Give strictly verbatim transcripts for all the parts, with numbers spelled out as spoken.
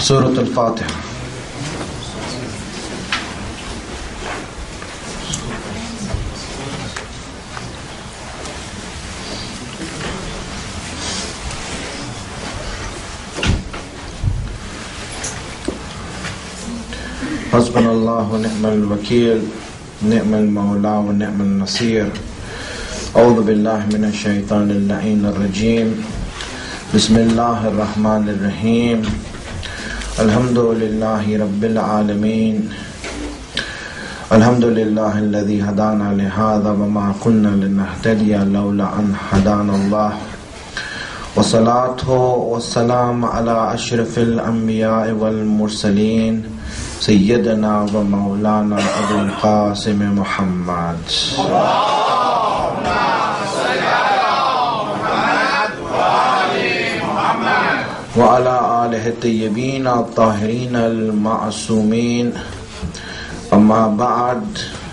Surah Al-Fatiha. Hasbunallahu ni'mal wakeel, ni'mal mawla wa ni'mal nasir. A'udhu billahi minash shaitanir la'inir rajim. Bismillahir rahmanir rahim. Alhamdulillahi rabbil alameen. Alhamdulillahi alladhi hadana li hadha wa ma kunna linahtadiya lawla an hadana Allah. Wassalatu wassalamu ala ashrafil anbiya'i wal mursaleen, Sayyidina wa Maulana Abul Qasim Muhammad. Wa ala alihi at-tayyibin at-tahirin al-ma'sumin. Amma ba'd.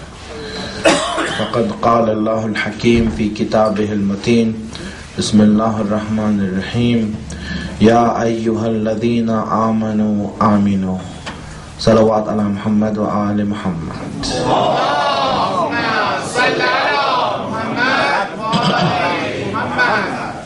Faqad qala Allah al-Hakim fi kitabihi al-mateen. Bismillahir Rahmanir Rahim. Ya ayyuhalladhina amanu aminu. Salawat ala Muhammad wa ali Muhammad. Allahumma salli ala Muhammad wa ali Muhammad.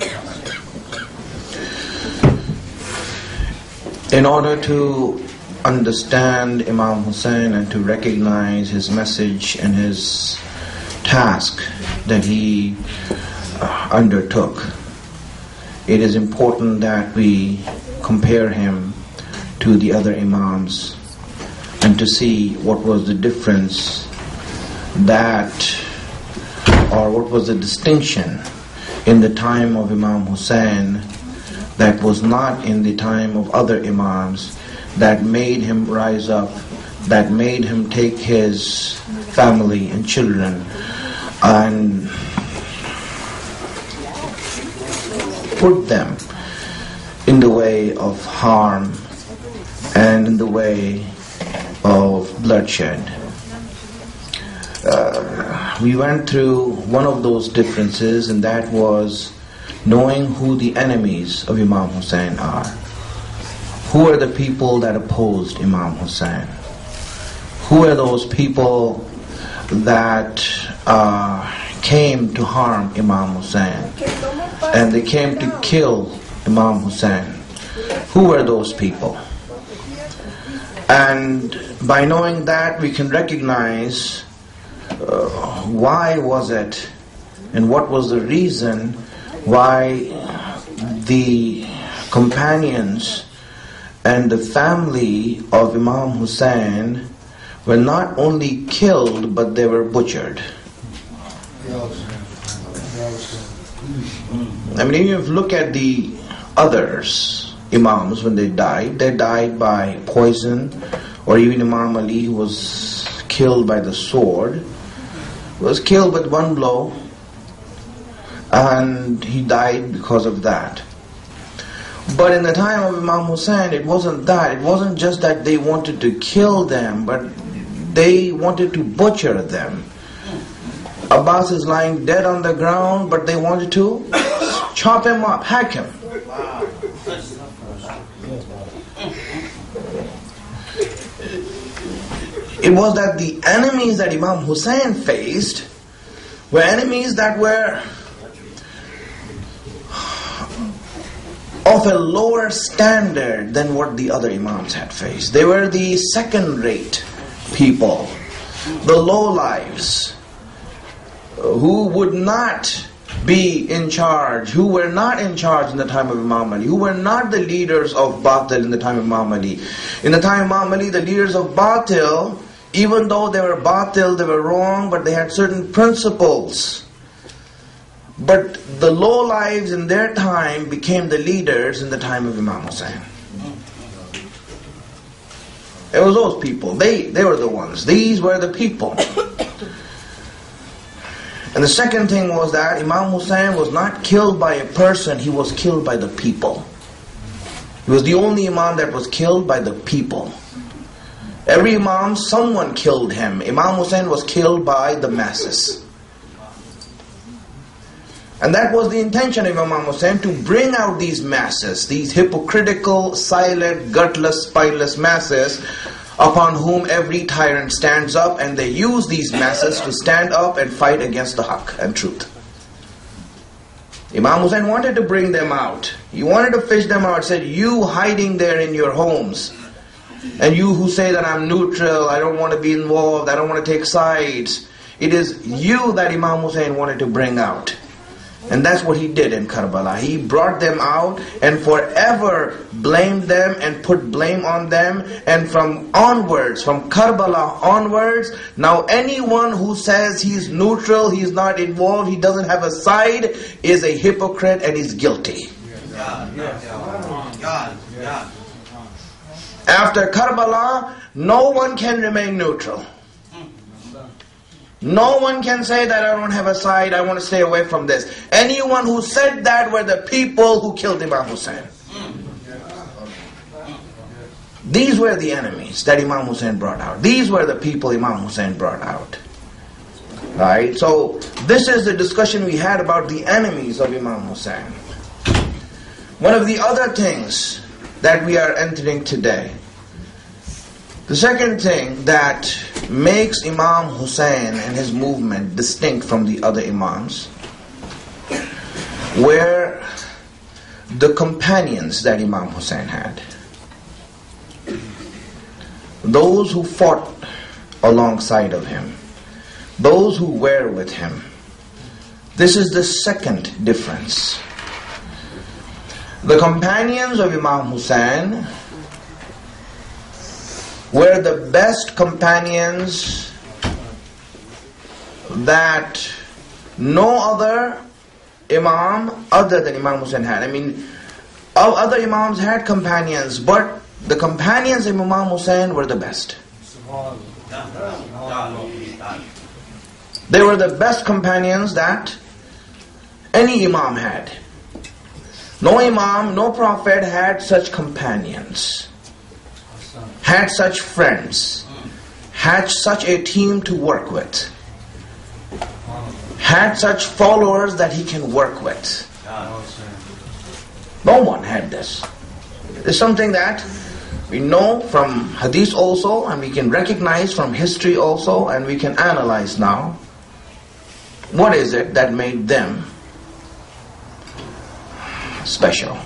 In order to understand Imam Hussein and to recognize his message and his task that he uh, undertook, it is important that we compare him to the other Imams and to see what was the difference that, or what was the distinction in the time of Imam Hussein that was not in the time of other Imams, that made him rise up, that made him take his family and children and put them in the way of harm and in the way of bloodshed. Uh, we went through one of those differences, and that was knowing who the enemies of Imam Hussein are. Who are the people that opposed Imam Hussein? Who are those people that uh, came to harm Imam Hussein? And they came to kill Imam Hussein. Who are those people? And by knowing that, we can recognize uh, why was it and what was the reason why the companions and the family of Imam Hussein were not only killed, but they were butchered. I mean, if you look at the others, Imams, when they died, they died by poison, or even Imam Ali, who was killed by the sword, was killed with one blow, and he died because of that. But in the time of Imam Hussein, it wasn't that. It wasn't just that they wanted to kill them, but they wanted to butcher them. Abbas is lying dead on the ground, but they wanted to chop him up, hack him. It was that the enemies that Imam Hussein faced were enemies that were of a lower standard than what the other Imams had faced. They were the second-rate people, the low-lives, who would not be in charge, who were not in charge in the time of Imam Ali, who were not the leaders of Batil in the time of Imam Ali. In the time of Imam Ali, the leaders of Batil, even though they were Batil, they were wrong, but they had certain principles. But the low lives in their time became the leaders in the time of Imam Hussein. It was those people. They, they were the ones. These were the people. And the second thing was that Imam Hussein was not killed by a person, he was killed by the people. He was the only Imam that was killed by the people. Every Imam, someone killed him. Imam Hussein was killed by the masses. And that was the intention of Imam Hussain, to bring out these masses, these hypocritical, silent, gutless, spineless masses, upon whom every tyrant stands up, and they use these masses to stand up and fight against the haqq and truth. Imam Hussain wanted to bring them out. He wanted to fish them out. Said, you hiding there in your homes, and you who say that I'm neutral, I don't want to be involved, I don't want to take sides. It is you that Imam Hussain wanted to bring out. And that's what he did in Karbala. He brought them out and forever blamed them and put blame on them. And from onwards, from Karbala onwards, now anyone who says he's neutral, he's not involved, he doesn't have a side, is a hypocrite and is guilty. After Karbala, no one can remain neutral. No one can say that I don't have a side, I want to stay away from this. Anyone who said that were the people who killed Imam Hussain. These were the enemies that Imam Hussain brought out. These were the people Imam Hussain brought out. Right? So, this is the discussion we had about the enemies of Imam Hussain. One of the other things that we are entering today, the second thing that makes Imam Hussain and his movement distinct from the other Imams were the companions that Imam Hussain had. Those who fought alongside of him. Those who were with him. This is the second difference. The companions of Imam Hussain were the best companions that no other Imam other than Imam Hussain had. I mean, all other Imams had companions, but the companions of Imam Hussain were the best. They were the best companions that any Imam had. No Imam, no Prophet had such companions, had such friends, had such a team to work with, had such followers that he can work with. No one had this. It's something that we know from hadith also, and we can recognize from history also, and we can analyze now. What is it that made them special?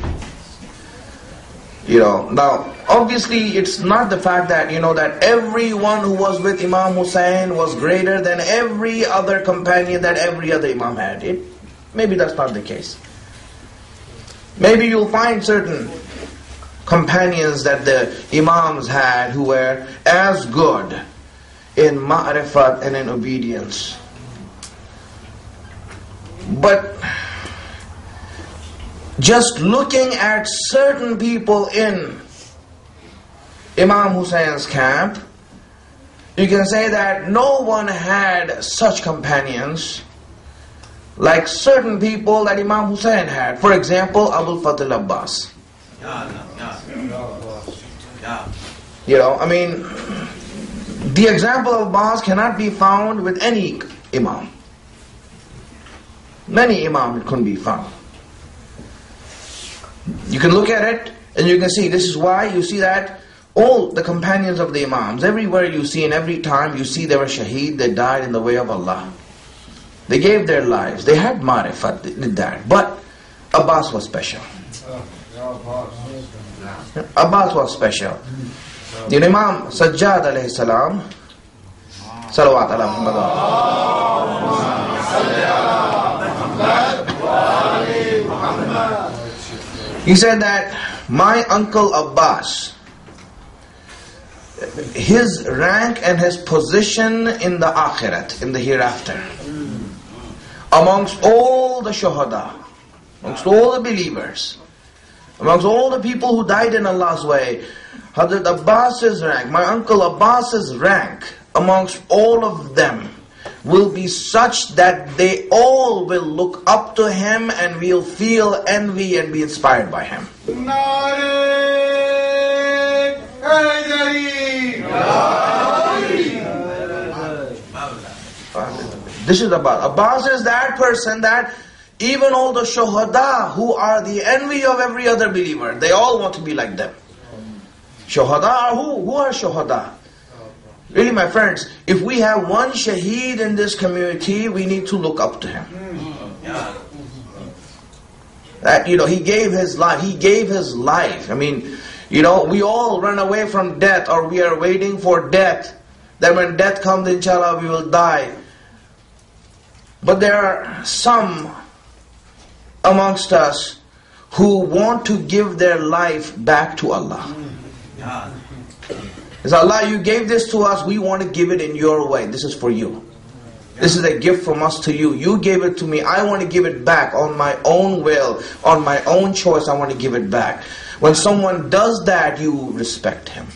You know, now obviously it's not the fact that, you know, that everyone who was with Imam Hussain was greater than every other companion that every other Imam had. It, maybe that's not the case. Maybe you'll find certain companions that the Imams had who were as good in ma'rifat and in obedience. But just looking at certain people in Imam Husain's camp, you can say that no one had such companions like certain people that Imam Hussain had. For example, Abul Fadl Abbas. You know, I mean, the example of Abbas cannot be found with any Imam. Many Imam it couldn't be found. You can look at it and you can see, this is why you see that all the companions of the Imams, everywhere you see and every time you see they were shaheed, they died in the way of Allah. They gave their lives. They had marifat, they did that. But Abbas was special. Abbas was special. The Imam Sajjad alayhi salam, salawat ala Muhammad. He said that my uncle Abbas, his rank and his position in the akhirat, in the hereafter, amongst all the shuhada, amongst all the believers, amongst all the people who died in Allah's way, Hazrat Abbas's rank, my uncle Abbas's rank amongst all of them will be such that they all will look up to him and will feel envy and be inspired by him. This is Abbas. Abbas is that person that Even all the shuhada who are the envy of every other believer, they all want to be like them. Shuhada are who? Who are shuhada? Really, my friends, if we have one shaheed in this community, we need to look up to him. That, you know, he gave his life. He gave his life. I mean, you know, we all run away from death, or we are waiting for death. That when death comes, inshallah, we will die. But there are some amongst us who want to give their life back to Allah. It's Allah, you gave this to us, we want to give it in your way. This is for you. This is a gift from us to you. You gave it to me, I want to give it back on my own will, on my own choice, I want to give it back. When someone does that, you respect him.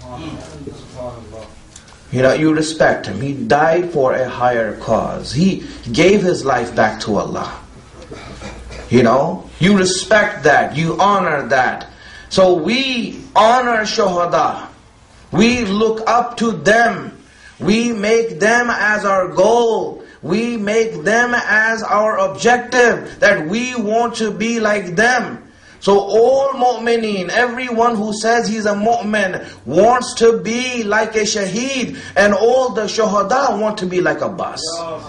You know, you respect him. He died for a higher cause. He gave his life back to Allah. You know, you respect that, you honor that. So we honor shuhada. We look up to them. We make them as our goal. We make them as our objective, that we want to be like them. So all mu'mineen, everyone who says he's a mu'min, wants to be like a shaheed, and all the shuhada want to be like Abbas.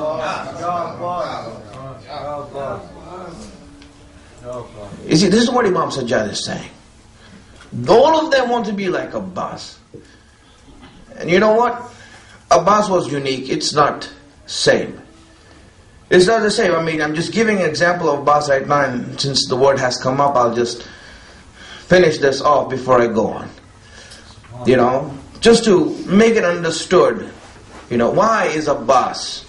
You see, this is what Imam Sajjad is saying. All of them want to be like Abbas. And you know what? Abbas was unique. It's not same. It's not the same. I mean, I'm just giving an example of Abbas right now, and since the word has come up, I'll just finish this off before I go on. You know, just to make it understood, you know, why is Abbas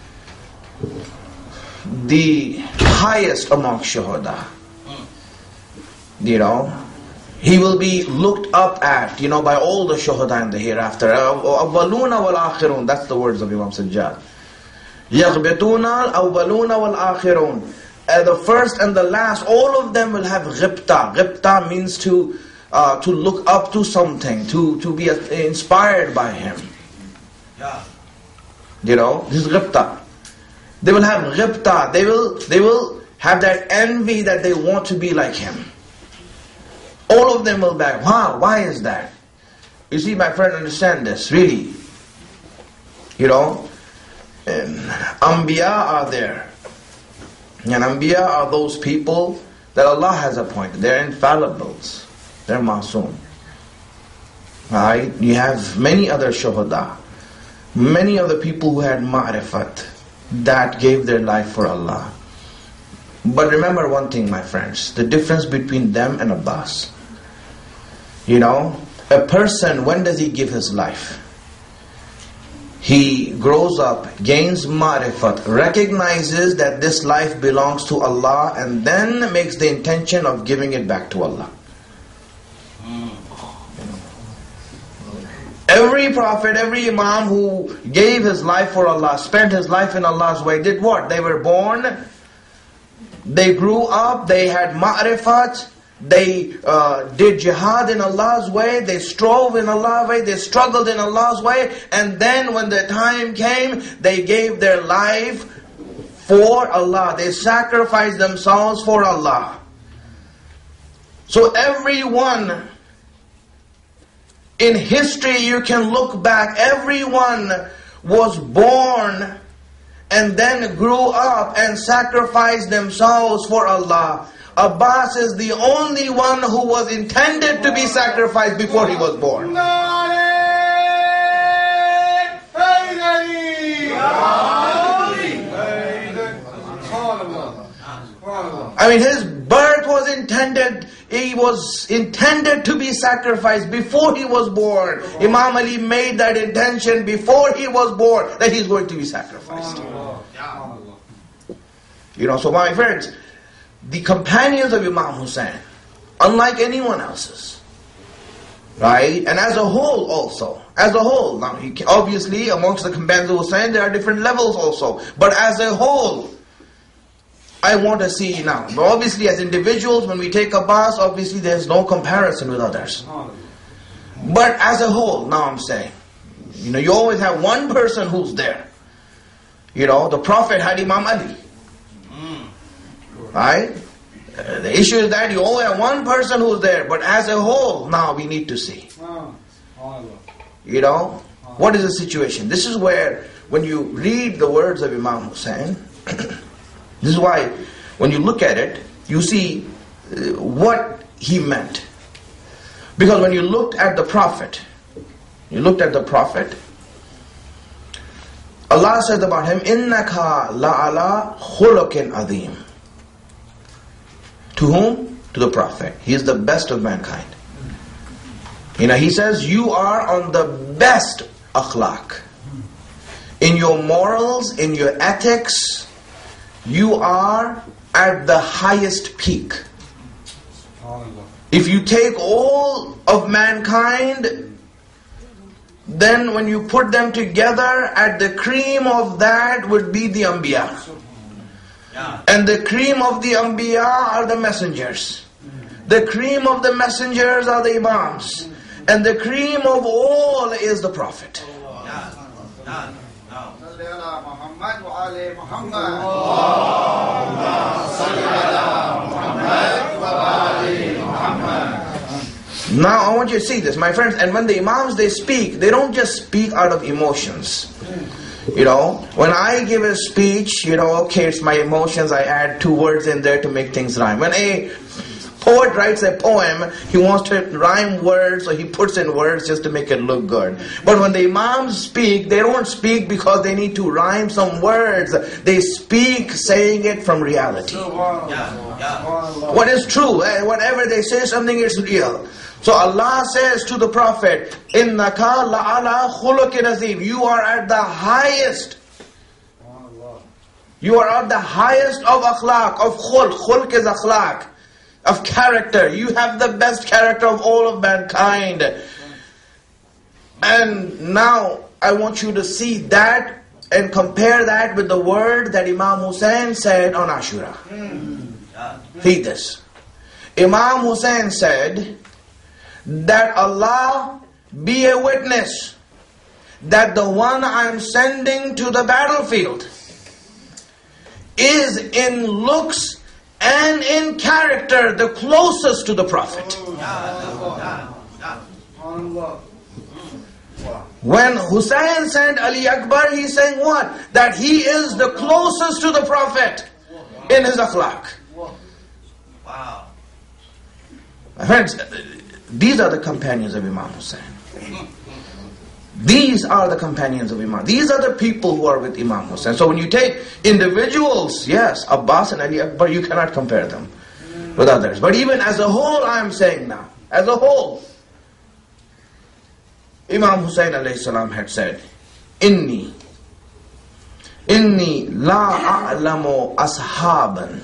the highest among shuhada? You know, he will be looked up at, you know, by all the shuhada in the hereafter. Awwaluna wal akhirun. That's the words of Imam Sajjad. Yaghbituna al-awwaluna wal-akhirun. Uh, the first and the last, all of them will have ghibta. Ghibta means to uh, to look up to something, to, to be inspired by him. Yeah. You know, this is ghibta. They will have ghibta. They will, they will have that envy that they want to be like him. All of them will back. Wow, why is that? You see, my friend, understand this, really. You know, and Anbiya are there. And Anbiya are those people that Allah has appointed. They're infallibles. They're masoom. Right? You have many other shuhada. Many other people who had ma'rifat, that gave their life for Allah. But remember one thing, my friends. The difference between them and Abbas. You know, a person, when does he give his life? He grows up, gains ma'rifat, recognizes that this life belongs to Allah, and then makes the intention of giving it back to Allah. Every prophet, every imam who gave his life for Allah, spent his life in Allah's way, did what? They were born, they grew up, they had ma'rifat, they uh, did jihad in Allah's way, they strove in Allah's way, they struggled in Allah's way, and then when the time came, they gave their life for Allah. They sacrificed themselves for Allah. So everyone in history, you can look back, everyone was born and then grew up and sacrificed themselves for Allah. Abbas is the only one who was intended to be sacrificed before he was born. I mean, his birth was intended, he was intended to be sacrificed before he was born. Imam Ali made that intention before he was born, that he's going to be sacrificed. You know, so my friends, the companions of Imam Hussein, unlike anyone else's, right? And as a whole also, as a whole, now you can, obviously amongst the companions of Hussein there are different levels also, but as a whole, I want to see now, but obviously as individuals, when we take Abbas, obviously there's no comparison with others. But as a whole, now I'm saying, you know, you always have one person who's there. You know, the Prophet had Imam Ali. Right? Uh, the issue is that you only have one person who's there, but as a whole, now we need to see. You know, what is the situation? This is where, when you read the words of Imam Hussein, this is why, when you look at it, you see uh, what he meant. Because when you looked at the Prophet, you looked at the Prophet, Allah said about him, إِنَّكَ لَعَلَى خُلُقٍ عَظِيمٍ. To whom? To the Prophet. He is the best of mankind. You know, he says, you are on the best akhlaq. In your morals, in your ethics, you are at the highest peak. If you take all of mankind, then when you put them together, at the cream of that would be the Anbiya. And the cream of the Anbiya are the messengers. The cream of the messengers are the Imams. And the cream of all is the Prophet. Now I want you to see this, my friends. And when the Imams, they speak, they don't just speak out of emotions. You know, when I give a speech, you know, okay, it's my emotions, I add two words in there to make things rhyme. When a poet writes a poem, he wants to rhyme words, so he puts in words just to make it look good. But when the Imams speak, they don't speak because they need to rhyme some words. They speak saying it from reality. What is true, whatever they say, something is real. So Allah says to the Prophet, إِنَّكَ لَعَلَى خُلُقٍ عَظِيمٍ. You are at the highest. You are at the highest of akhlaq, of khulq. Khulq is akhlaq, of character. You have the best character of all of mankind. And now I want you to see that and compare that with the word that Imam Hussein said on Ashura. See this. Imam Hussein said that Allah be a witness that the one I'm sending to the battlefield is in looks and in character the closest to the Prophet. When Hussein sent Ali Akbar, he's saying what? That he is the closest to the Prophet in his akhlaq. Wow. My friends, these are the companions of Imam Hussein. These are the companions of Imam. These are the people who are with Imam Hussein. So when you take individuals, yes, Abbas and Ali Akbar, you cannot compare them with others. But even as a whole, I am saying now, as a whole, Imam Hussein alayhi salam had said, Inni, Inni la a'lamu ashaban,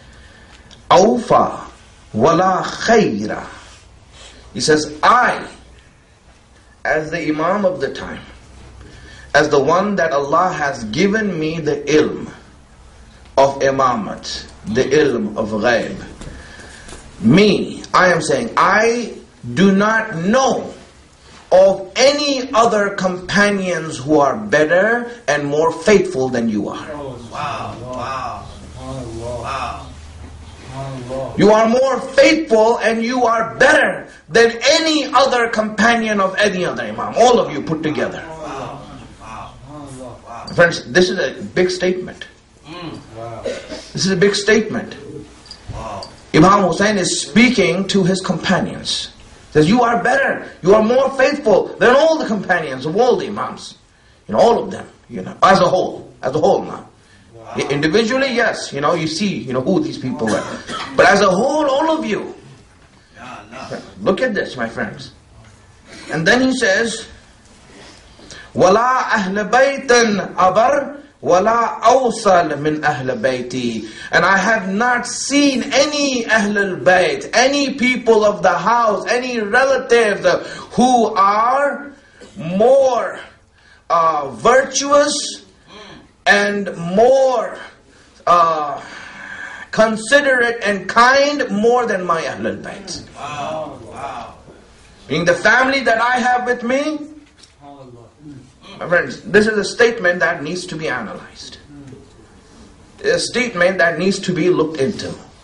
awfa, wala khayra. He says, I, as the Imam of the time, as the one that Allah has given me the ilm of imamat, the ilm of ghaib, me, I am saying, I do not know of any other companions who are better and more faithful than you are. Wow, wow, wow. You are more faithful and you are better than any other companion of any other Imam. All of you put together. Wow. Wow. Wow. Friends, this is a big statement. Mm. Wow. This is a big statement. Wow. Imam Hussein is speaking to his companions. He says, you are better, you are more faithful than all the companions of all the Imams. You know, all of them, you know, as a whole, as a whole now. Wow. Individually, yes, you know, you see, you know, who these people are. But as a whole, all of you. Look at this, my friends. And then he says, وَلَا أَهْلَ بَيْتٍ أَبَرْ وَلَا أَوْصَلْ مِنْ أَهْلَ بَيْتِي. And I have not seen any Ahlul Bayt, any people of the house, any relatives who are more uh, virtuous and more uh, considerate and kind more than my Ahlul Bayt. Wow, wow. Being the family that I have with me, my friends, this is a statement that needs to be analyzed. A statement that needs to be looked into.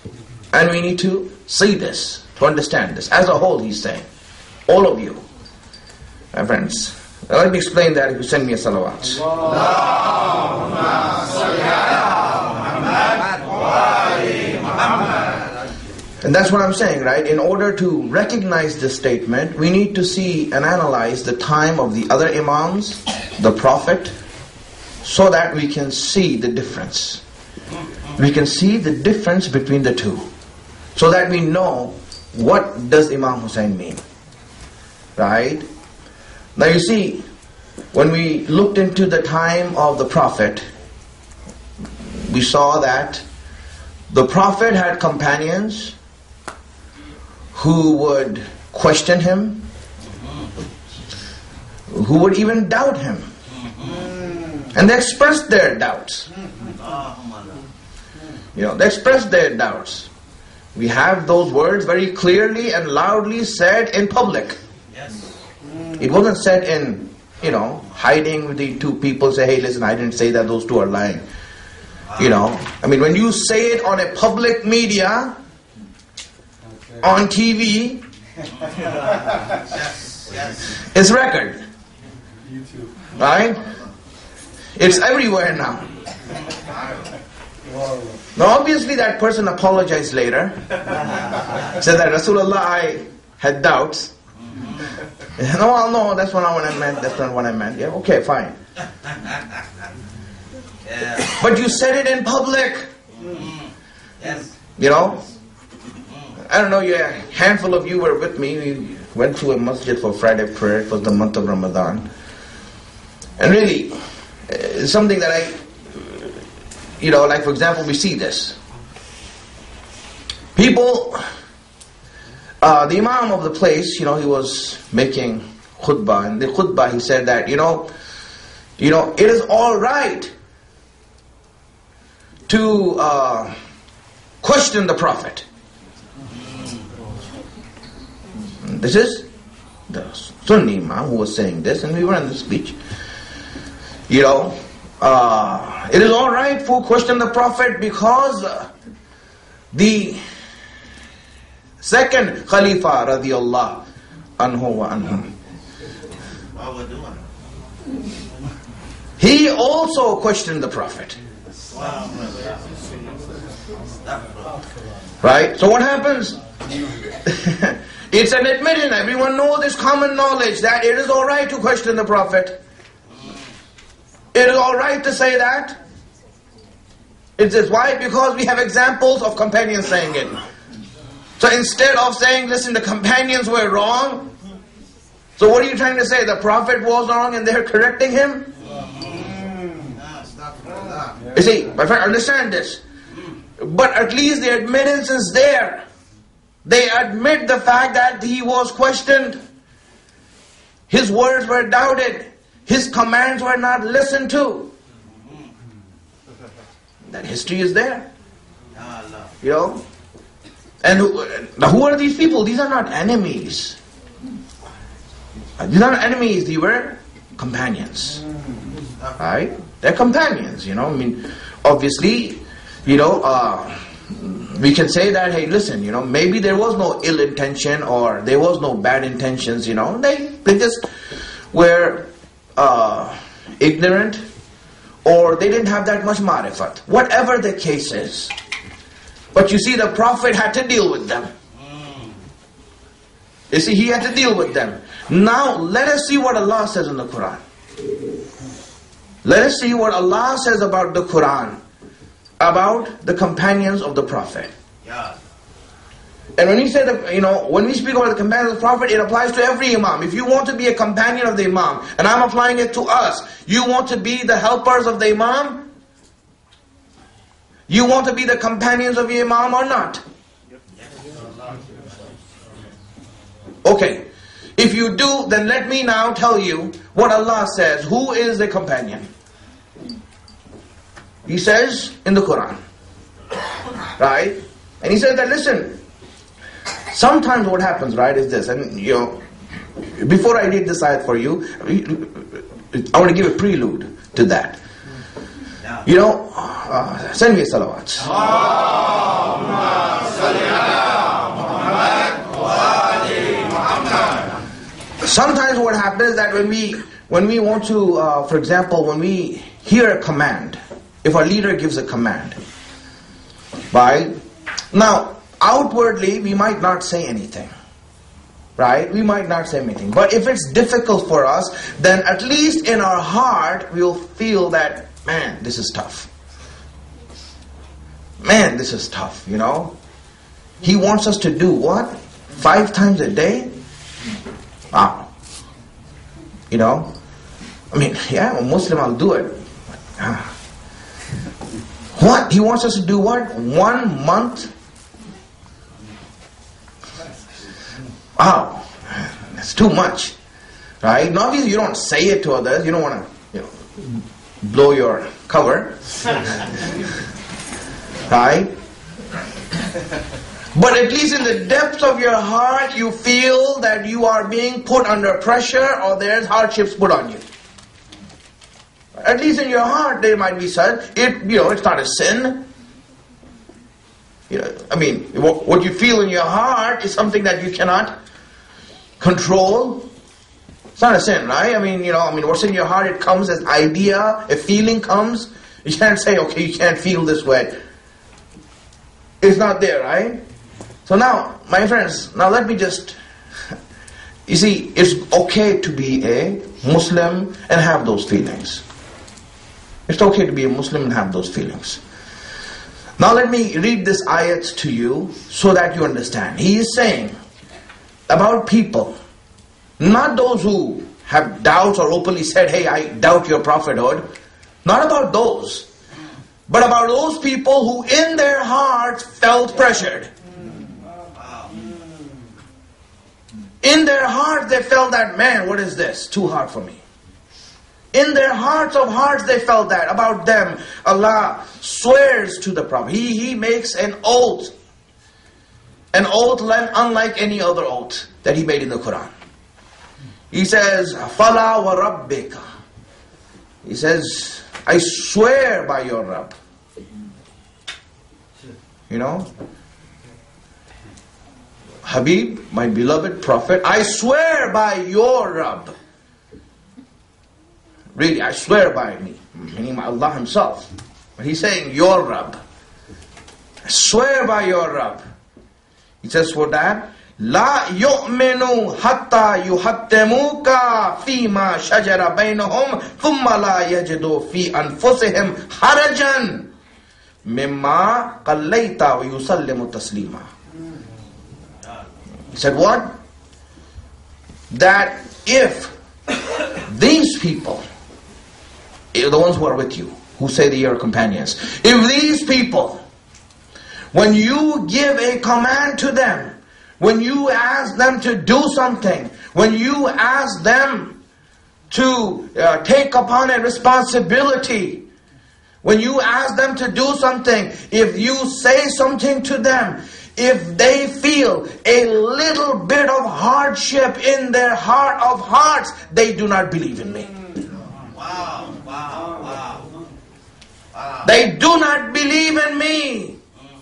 And we need to see this, to understand this. As a whole, he's saying. All of you. My friends. Let me explain that if you send me a salawat. And that's what I'm saying, right? In order to recognize this statement, we need to see and analyze the time of the other imams, the Prophet, so that we can see the difference. We can see the difference between the two. So that we know what does Imam Hussein mean. Right? Now you see, when we looked into the time of the Prophet, we saw that the Prophet had companions who would question him, who would even doubt him. And they expressed their doubts. You know, they expressed their doubts. We have those words very clearly and loudly said in public. It wasn't said in, you know, hiding with the two people, say, hey, listen, I didn't say that, those two are lying. You know, I mean, when you say it on a public media, on T V, it's record. Right? It's everywhere now. Now obviously that person apologized later. Said that Rasulullah, I had doubts. No, well, no, that's not what I meant, that's not what I meant. Yeah, okay, fine. But you said it in public. You know? I don't know, yeah, a handful of you were with me. We went to a masjid for Friday prayer. It was the month of Ramadan. And really, it's something that I, you know, like for example, we see this. People, uh, the Imam of the place, you know, he was making khutbah. And the khutbah, he said that, you know, you know, it is all right to uh, question the Prophet. This is the Sunni Imam who was saying this, and we were in the speech. You know, uh, it is all right for question the Prophet because uh, the second Khalifa radiallahu anhu wa anhum, he also questioned the Prophet. Right? So what happens? It's an admission. Everyone knows this common knowledge that it is all right to question the Prophet. It is all right to say that. It is why? Because we have examples of companions saying it. So instead of saying, listen, the companions were wrong. So what are you trying to say? The Prophet was wrong and they're correcting him? You see, my friend, understand this. But at least the admittance is there. They admit the fact that he was questioned. His words were doubted. His commands were not listened to. That history is there. You know? And who, who are these people? These are not enemies. These are not enemies. They were companions. Right? They're companions, you know. I mean, obviously, you know, uh, we can say that, hey, listen, you know, maybe there was no ill intention or there was no bad intentions, you know. They, they just were uh, ignorant or they didn't have that much marifat. Whatever the case is. But you see, the Prophet had to deal with them. You see, he had to deal with them. Now, let us see what Allah says in the Quran. Let us see what Allah says about the Quran, about the companions of the Prophet. Yeah. And when he said, that, you know, when we speak about the companions of the Prophet, it applies to every Imam. If you want to be a companion of the Imam, and I'm applying it to us, you want to be the helpers of the Imam? You want to be the companions of your Imam or not? Okay. If you do, then let me now tell you what Allah says. Who is the companion? He says in the Quran. Right? And he says that, listen, sometimes what happens, right, is this. And, you know, before I read this ayat for you, I want to give a prelude to that. You know, uh, send me a salawat. Sometimes what happens is that when we when we want to, uh, for example, when we hear a command, if our leader gives a command, right? Now, outwardly, we might not say anything. Right? We might not say anything. But if it's difficult for us, then at least in our heart, we'll feel that, man, this is tough. Man, this is tough, you know. He wants us to do what? Five times a day? Wow. You know? I mean, yeah, I'm a Muslim, I'll do it. What? He wants us to do what? One month? Wow, that's too much, right? Now, obviously, you don't say it to others. You don't want to, you know, blow your cover, right? But at least in the depths of your heart, you feel that you are being put under pressure, or there's hardships put on you. At least in your heart, there might be such. It, you know, it's not a sin. You know, I mean, what you feel in your heart is something that you cannot control. It's not a sin, right? I mean, you know, I mean, what's in your heart, it comes as idea, a feeling comes. You can't say, okay, you can't feel this way. It's not there, right? So now, my friends, now let me just, you see, it's okay to be a Muslim and have those feelings. It's okay to be a Muslim and have those feelings. Now let me read this ayat to you so that you understand. He is saying about people, not those who have doubts or openly said, hey, I doubt your prophethood. Not about those. But about those people who in their hearts felt pressured. In their hearts they felt that, man, what is this? Too hard for me. In their hearts of hearts they felt that. About them, Allah swears to the Prophet. He, he makes an oath. An oath unlike any other oath that he made in the Quran. He says, Fala wa Rabbika. He says, I swear by your Rabb. You know? Habib, my beloved Prophet, I swear by your Rabb. Really, I swear by me, meaning Allah Himself. But He's saying, your Rabb. I swear by your Rabb. He says for that, La yu'minu hatta yuhattemuka fima shajara bainahum thumma la yajidu fi anfusihim harajan mimma qallayta wa yusallimu taslima. He said what? That if these people, the ones who are with you, who say they are companions, if these people, when you give a command to them, when you ask them to do something, when you ask them to uh, take upon a responsibility, when you ask them to do something, if you say something to them, if they feel a little bit of hardship in their heart of hearts, they do not believe in me. Wow, wow, wow. wow. They do not believe in me.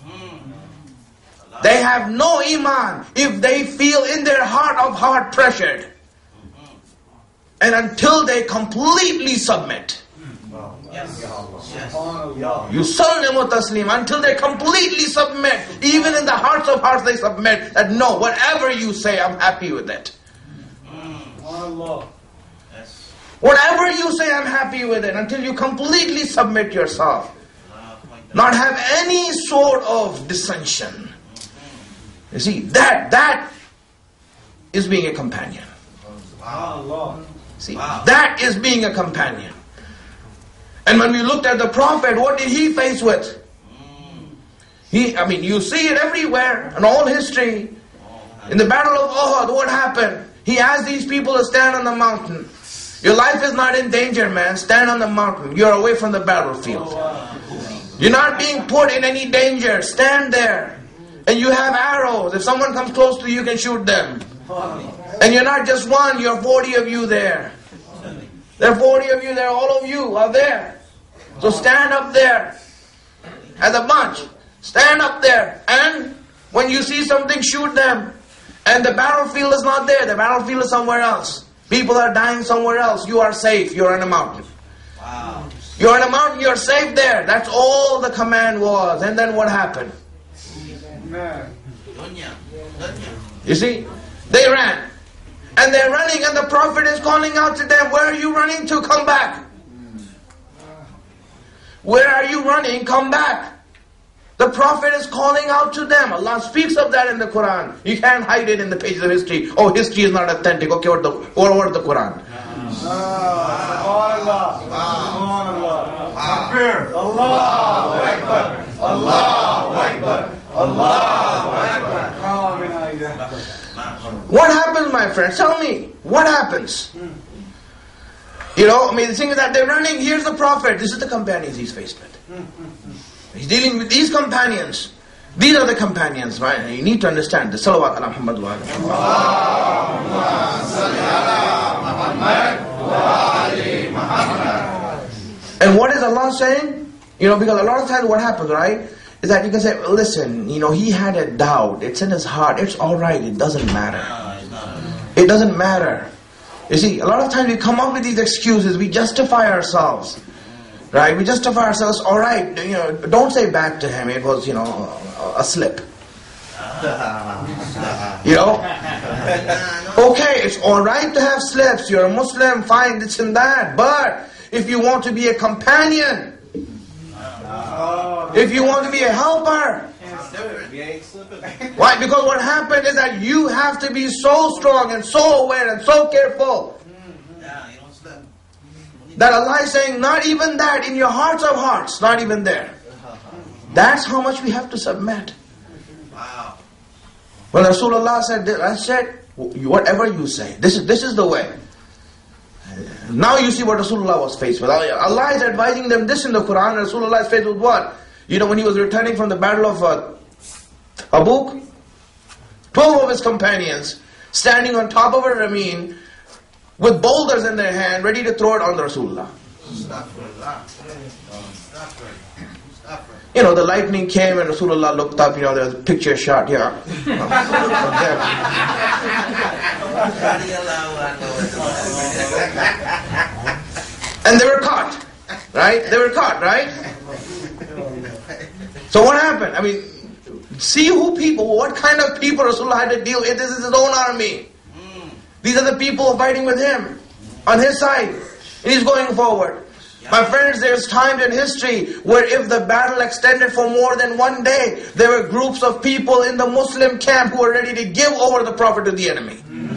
They have no iman if they feel in their heart of heart pressured. And until they completely submit. Yes. Yes. Yusallimu taslim, until they completely submit. Even in the hearts of hearts they submit. That no, whatever you say, I'm happy with it. Yes. Whatever you say, I'm happy with it. Until you completely submit yourself. Not have any sort of dissension. You see, that that is being a companion. Wow. See, wow. that is being a companion. And when we looked at the Prophet, what did he face with? He, I mean, you see it everywhere in all history. In the Battle of Uhud, what happened? He asked these people to stand on the mountain. Your life is not in danger, man. Stand on the mountain. You're away from the battlefield. You're not being put in any danger. Stand there. And you have arrows. If someone comes close to you, you can shoot them. And you're not just one, you're forty of you there. There are forty of you there, all of you are there. So stand up there as a bunch. Stand up there, and when you see something, shoot them. And the battlefield is not there. The battlefield is somewhere else. People are dying somewhere else. You are safe. You are on a mountain. Wow. You are on a mountain. You are safe there. That's all the command was. And then what happened? You see, they ran. And they're running, and the Prophet is calling out to them, where are you running to? Come back. Where are you running? Come back. The Prophet is calling out to them. Allah speaks of that in the Quran. You can't hide it in the pages of history. Oh, history is not authentic. Okay, what the, what, what the Quran? Allahu Akbar. Allahu Akbar. Allahu Akbar. What happens, my friends? Tell me. What happens? You know, I mean, the thing is that they're running. Here's the Prophet. This is the companions he's faced with. He's dealing with these companions. These are the companions, right? You need to understand the salawat ala Muhammad wa ala. And what is Allah saying? You know, because a lot of times what happens, right, is that you can say, listen, you know, he had a doubt. It's in his heart. It's alright. It doesn't matter. It doesn't matter. You see, a lot of times we come up with these excuses. We justify ourselves. Right? We justify ourselves. Alright, you know, don't say back to him. It was, you know, a slip. You know? Okay, it's alright to have slips. You're a Muslim, fine, this and that. But if you want to be a companion, if you want to be a helper, why? Because what happened is that you have to be so strong and so aware and so careful that Allah is saying, not even that, in your hearts of hearts, not even there. That's how much we have to submit. Wow. When Rasulullah said, I said, whatever you say, this is, this is the way. Now you see what Rasulullah was faced with. Allah is advising them this in the Quran. Rasulullah is faced with what? You know, when he was returning from the battle of uh, Tabuk, twelve of his companions standing on top of a ravine with boulders in their hand, ready to throw it on the Rasulullah. You know, the lightning came and Rasulullah looked up, you know, there was a picture shot here. And they were caught. Right? They were caught, right? So what happened? I mean, see who people, what kind of people Rasulullah had to deal with. This is his own army. These are the people fighting with him on his side. And he's going forward. My friends, there's times in history where if the battle extended for more than one day, there were groups of people in the Muslim camp who were ready to give over the Prophet to the enemy.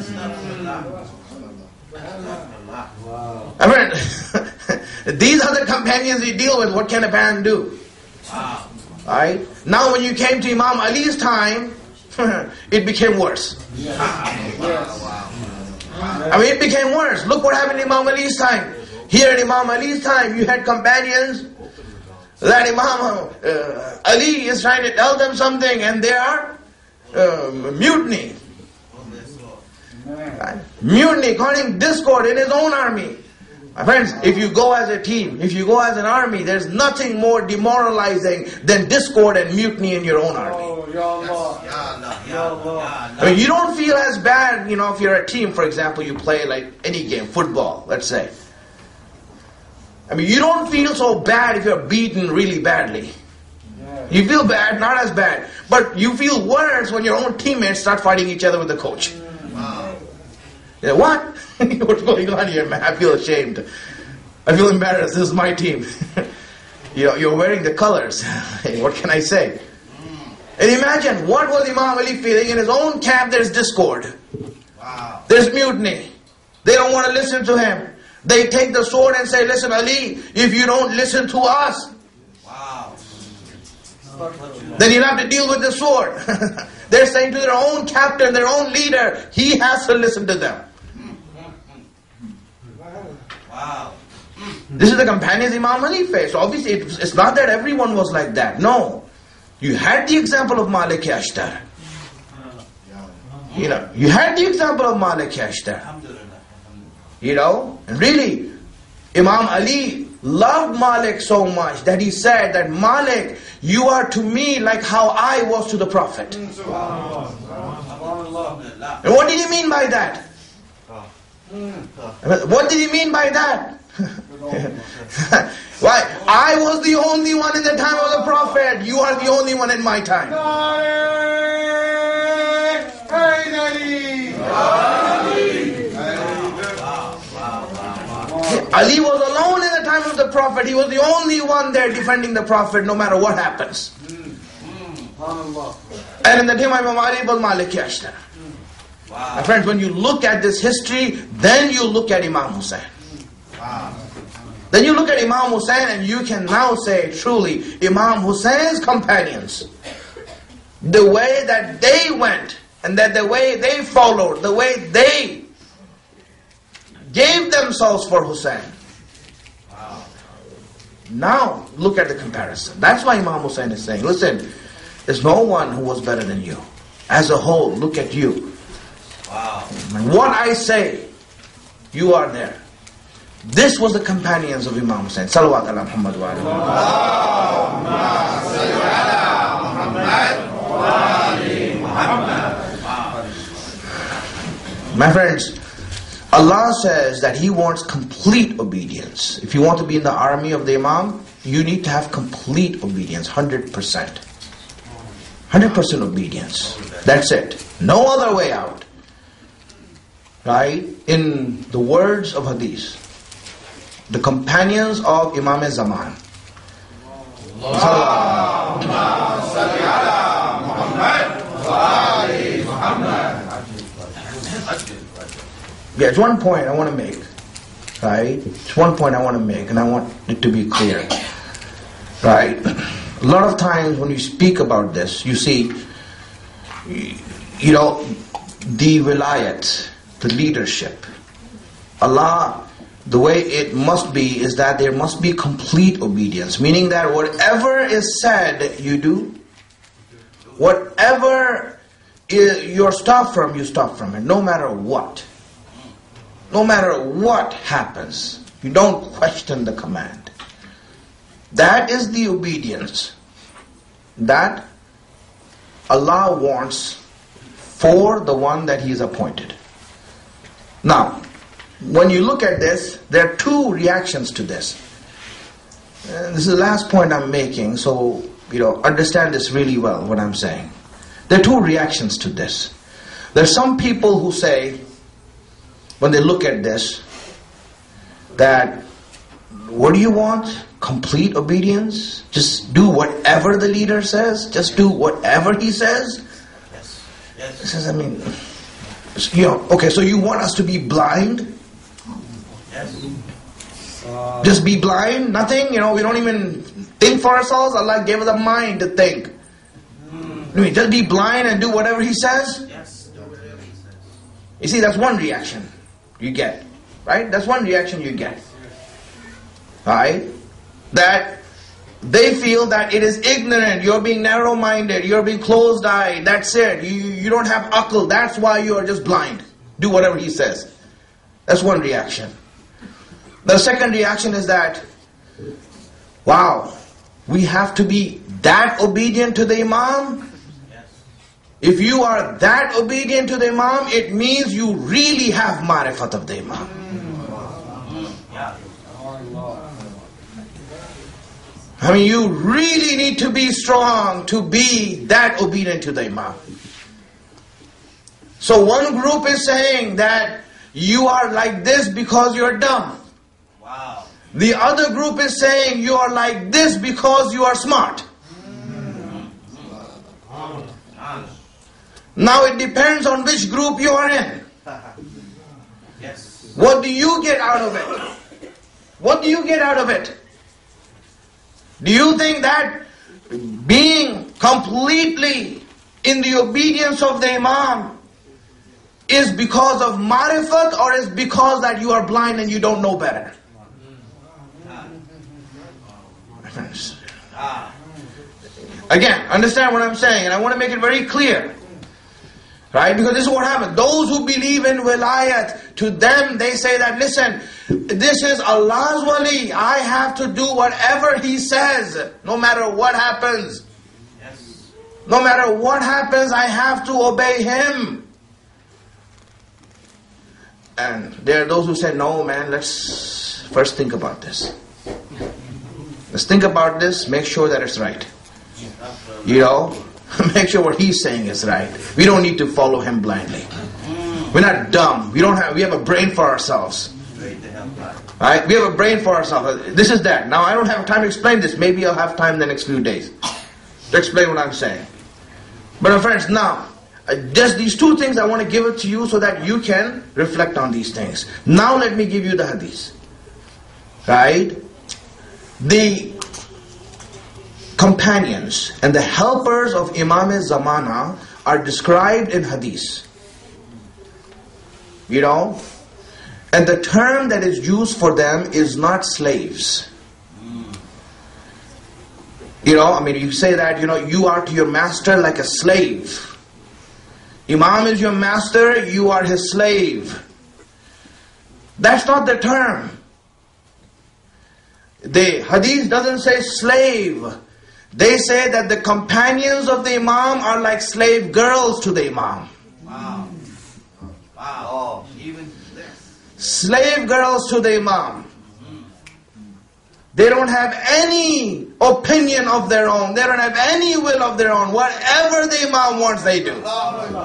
I mean, these are the companions you deal with. What can a man do? Right? Now when you came to Imam Ali's time, it became worse. I mean, it became worse. Look what happened in Imam Ali's time. Here in Imam Ali's time, you had companions that Imam uh, Ali is trying to tell them something and they are uh, mutiny. Right? Mutiny, causing discord in his own army. My friends, if you go as a team, if you go as an army, there's nothing more demoralizing than discord and mutiny in your own army. I mean, you don't feel as bad, you know, if you're a team, for example, you play like any game, football, let's say. I mean, you don't feel so bad if you're beaten really badly. You feel bad, not as bad. But you feel worse when your own teammates start fighting each other with the coach. Wow. You know, what? What's going on here, man? I feel ashamed. I feel embarrassed. This is my team. you know, you're wearing the colors. What can I say? And imagine, what was Imam Ali feeling? In his own camp, there's discord. Wow. There's mutiny. They don't want to listen to him. They take the sword and say, listen, Ali, if you don't listen to us, wow, then you'll have to deal with the sword. They're saying to their own captain, their own leader, he has to listen to them. Wow. This is the companions Imam Ali faced. So obviously, it's not that everyone was like that. No. You had the example of Malik Ashtar. You know, you had the example of Malik Ashtar. You know, and really, Imam Ali loved Malik so much that he said that, Malik, you are to me like how I was to the Prophet. And what did he mean by that? What did he mean by that? Why? I was the only one in the time of the Prophet. You are the only one in my time. Ali was alone in the time of the Prophet. He was the only one there defending the Prophet no matter what happens. And in the time of Imam Ali, it was Maliki Ashtar. My friends, when you look at this history, then you look at Imam Hussain. Then you look at Imam Hussain and you can now say truly, Imam Hussein's companions, the way that they went and that the way they followed, the way they gave themselves for Hussein. Now look at the comparison. That's why Imam Hussain is saying, listen, there's no one who was better than you. As a whole, look at you. Wow. What I say, you are there. This was the companions of Imam Hussain. Salawat ala Muhammad wa ala Muhammad. My friends, Allah says that He wants complete obedience. If you want to be in the army of the Imam, you need to have complete obedience, one hundred percent. one hundred percent obedience. That's it. No other way out. Right? In the words of Hadith, the companions of Imam Zaman. Yeah, it's one point I want to make. Right? It's one point I want to make, and I want it to be clear. Right? A lot of times when you speak about this, you see, you know, the wilayat, the leadership. Allah, the way it must be is that there must be complete obedience. Meaning that whatever is said, you do. Whatever is, you're stopped from, you stop from it. No matter what. No matter what happens. You don't question the command. That is the obedience that Allah wants for the one that He has appointed. Now, when you look at this, there are two reactions to this. And this is the last point I'm making, so you know, understand this really well, what I'm saying. There are two reactions to this. There are some people who say, when they look at this, that, what do you want? Complete obedience? Just do whatever the leader says? Just do whatever he says? Yes. Yes. He says, I mean, you know, okay, so you want us to be blind? Yes. Just be blind? Nothing? You know, we don't even think for ourselves? Allah gave us a mind to think. I mean, just be blind and do whatever He says? Yes. Do whatever He says. You see, that's one reaction you get. Right? That's one reaction you get. Right? That they feel that it is ignorant, you're being narrow-minded, you're being closed-eyed, that's it. You, you don't have aql, that's why you are just blind. Do whatever he says. That's one reaction. The second reaction is that, wow, we have to be that obedient to the Imam? If you are that obedient to the Imam, it means you really have marifat of the Imam. I mean, you really need to be strong to be that obedient to the Imam. So one group is saying that you are like this because you're dumb. Wow. The other group is saying you are like this because you are smart. Now it depends on which group you are in. Yes. What do you get out of it? What do you get out of it? Do you think that being completely in the obedience of the Imam is because of marifat, or is because that you are blind and you don't know better? My friends. Again, understand what I'm saying, and I want to make it very clear. Right? Because this is what happened. Those who believe in wilayat, to them they say that, listen, this is Allah's wali. I have to do whatever He says, no matter what happens. Yes. No matter what happens, I have to obey Him. And there are those who say, no man, let's first think about this. Let's think about this, make sure that it's right. You know? Make sure what he's saying is right. We don't need to follow him blindly. We're not dumb. We don't have. We have a brain for ourselves. Right? We have a brain for ourselves. This is that. Now I don't have time to explain this. Maybe I'll have time in the next few days to explain what I'm saying. But my friends, now just these two things I want to give it to you so that you can reflect on these things. Now let me give you the hadith. Right? The companions and the helpers of Imam Zamana are described in hadith. You know? And the term that is used for them is not slaves. You know, I mean, you say that, you know, you are to your master like a slave. Imam is your master, you are his slave. That's not the term. The hadith doesn't say slave. They say that the companions of the Imam are like slave girls to the Imam. Wow. Wow. Even this. Slave girls to the Imam. They don't have any opinion of their own. They don't have any will of their own. Whatever the Imam wants, they do. Allahu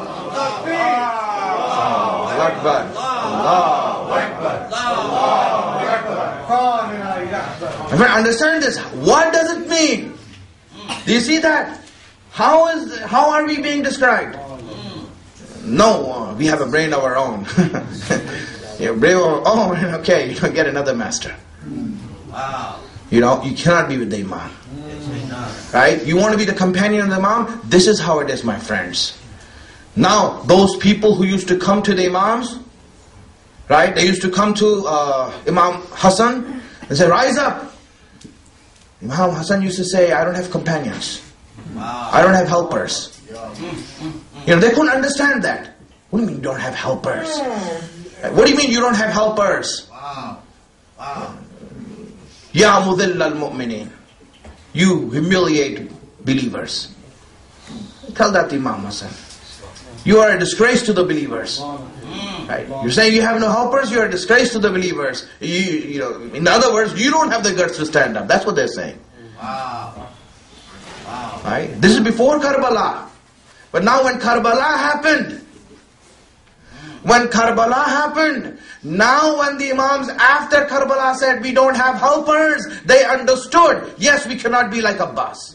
Akbar. Allahu Akbar. Allahu Akbar. If I understand this, what does it mean? Do you see that? How is how are we being described? No, uh, we have a brain of our own. Your brain of our own. Okay, you don't get another master. Wow. You know, you cannot be with the Imam. Right? You want to be the companion of the Imam? This is how it is, my friends. Now, those people who used to come to the Imams, right? They used to come to uh, Imam Hassan and say, rise up. Imam Hassan used to say, I don't have companions. Wow. I don't have helpers. You know, they couldn't understand that. What do you mean you don't have helpers? What do you mean you don't have helpers? Wow. Wow. Ya mudhill al-mu'mineen. You humiliate believers. Tell that to Imam Hassan. You are a disgrace to the believers. Right? You're saying you have no helpers, you're a disgrace to the believers. You, you know, in other words, you don't have the guts to stand up. That's what they're saying. Wow. Wow. Right? This is before Karbala. But now when Karbala happened, when Karbala happened, now when the Imams after Karbala said we don't have helpers, they understood, yes, we cannot be like Abbas.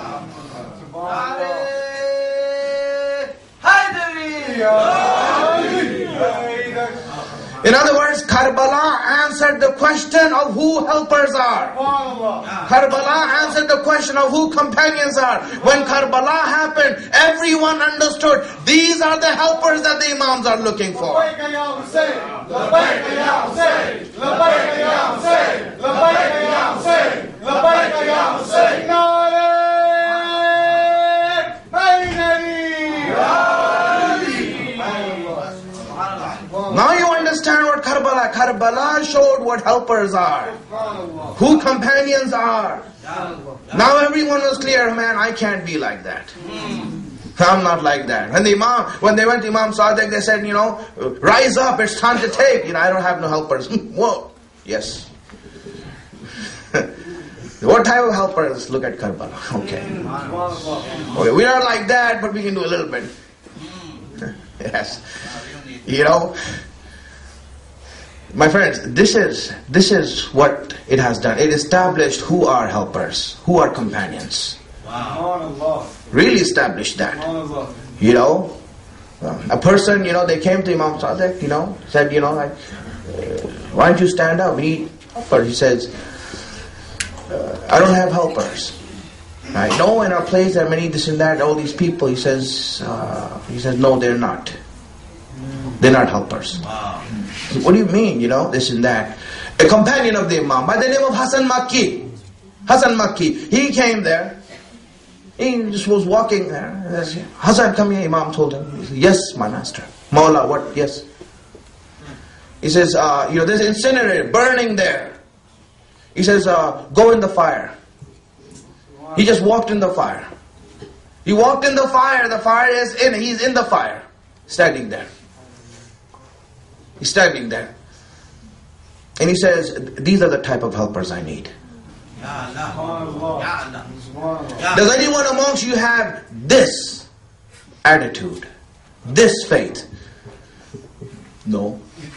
In other words, Karbala answered the question of who helpers are. Karbala answered the question of who companions are. When Karbala happened, everyone understood these are the helpers that the Imams are looking for. Now you understand what Karbala. Karbala showed what helpers are, who companions are. Now everyone was clear, man, I can't be like that. I'm not like that. When the Imam, when they went to Imam Sadiq, they said, you know, rise up, it's time to take. You know, I don't have no helpers. Whoa, yes. What type of helpers? Look at Karbala. Okay. Okay, we are like that, but we can do a little bit. Yes. You know, my friends, this is this is what it has done. It established who are helpers, who are companions. Wow. Really established that. You know, a person, you know, they came to Imam Sadiq, you know, said, you know, like, uh, why don't you stand up? We need helpers. He says, uh, I don't have helpers. Right? No, in our place there are many this and that, all these people. He says, uh, he says, no, they're not. They're not helpers. Wow. What do you mean, you know, this and that? A companion of the Imam by the name of Hassan Makki. Hassan Makki. He came there. He just was walking there. Hassan, come here, Imam told him. He said, yes, my master. Mawla, what? Yes. He says, uh, you know, there's an incinerator burning there. He says, uh, go in the fire. He just walked in the fire. He walked in the fire. The fire is in. He's in the fire. Standing there. He's standing there. And he says, these are the type of helpers I need. Does anyone amongst you have this attitude? This faith? No.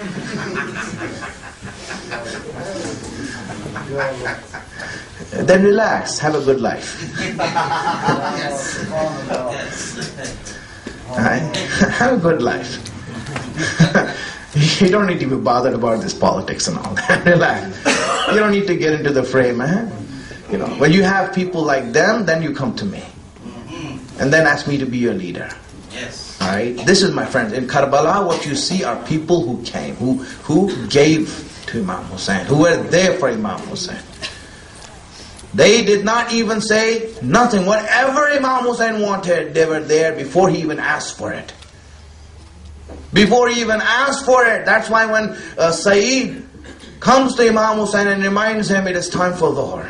Then relax, have a good life. Right? Have a good life. You don't need to be bothered about this politics and all that. Relax. You don't need to get into the frame. Eh? You know, when you have people like them, then you come to me. And then ask me to be your leader. Yes. Alright? This is, my friends, in Karbala, what you see are people who came, who, who gave to Imam Hussein, who were there for Imam Hussein. They did not even say nothing. Whatever Imam Hussein wanted, they were there before he even asked for it. Before he even asked for it. That's why when uh, Saeed comes to Imam Hussein and reminds him it is time for Dhuhr.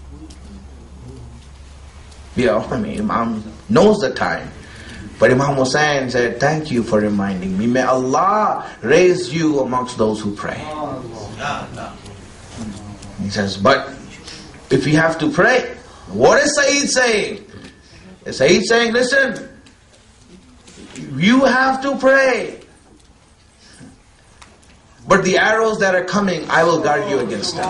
You know, I mean, Imam knows the time. But Imam Hussein said, thank you for reminding me. May Allah raise you amongst those who pray. He says, but if we have to pray, what is Saeed saying? Is Saeed saying, listen, you have to pray. But the arrows that are coming, I will guard you against them.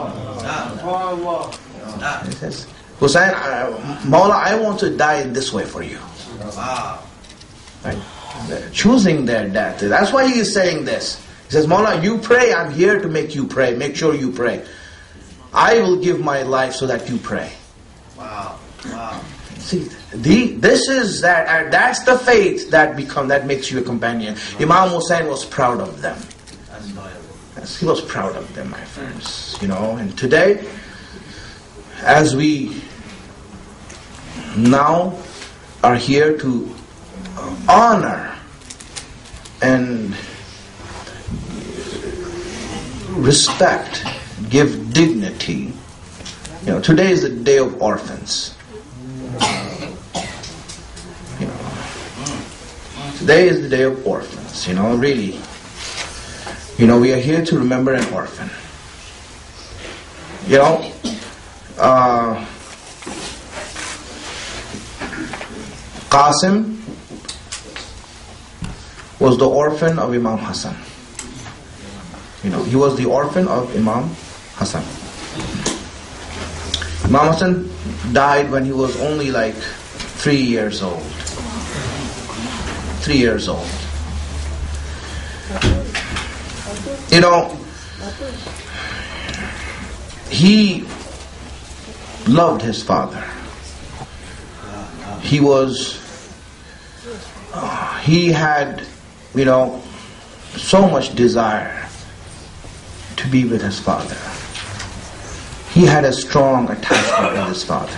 He says, Hussein, uh, Mawla, I want to die in this way for you. Right? They're choosing their death. That's why he is saying this. He says, Mawla, you pray, I'm here to make you pray. Make sure you pray. I will give my life so that you pray. Wow. Wow. See, the, this is that, uh, that's the faith that become that makes you a companion. Imam Hussein was proud of them. Yes, he was proud of them, my friends. You know, and today, as we now are here to honor and respect, give dignity. You know, today is the day of orphans. You know, today is the day of orphans. You know, really. You know, we are here to remember an orphan. You know, uh, Qasim was the orphan of Imam Hassan. You know, he was the orphan of Imam Hassan. Imam Hassan died when he was only like three years old. Three years old. You know, he loved his father. He was, uh, he had, you know, so much desire to be with his father. He had a strong attachment with his father.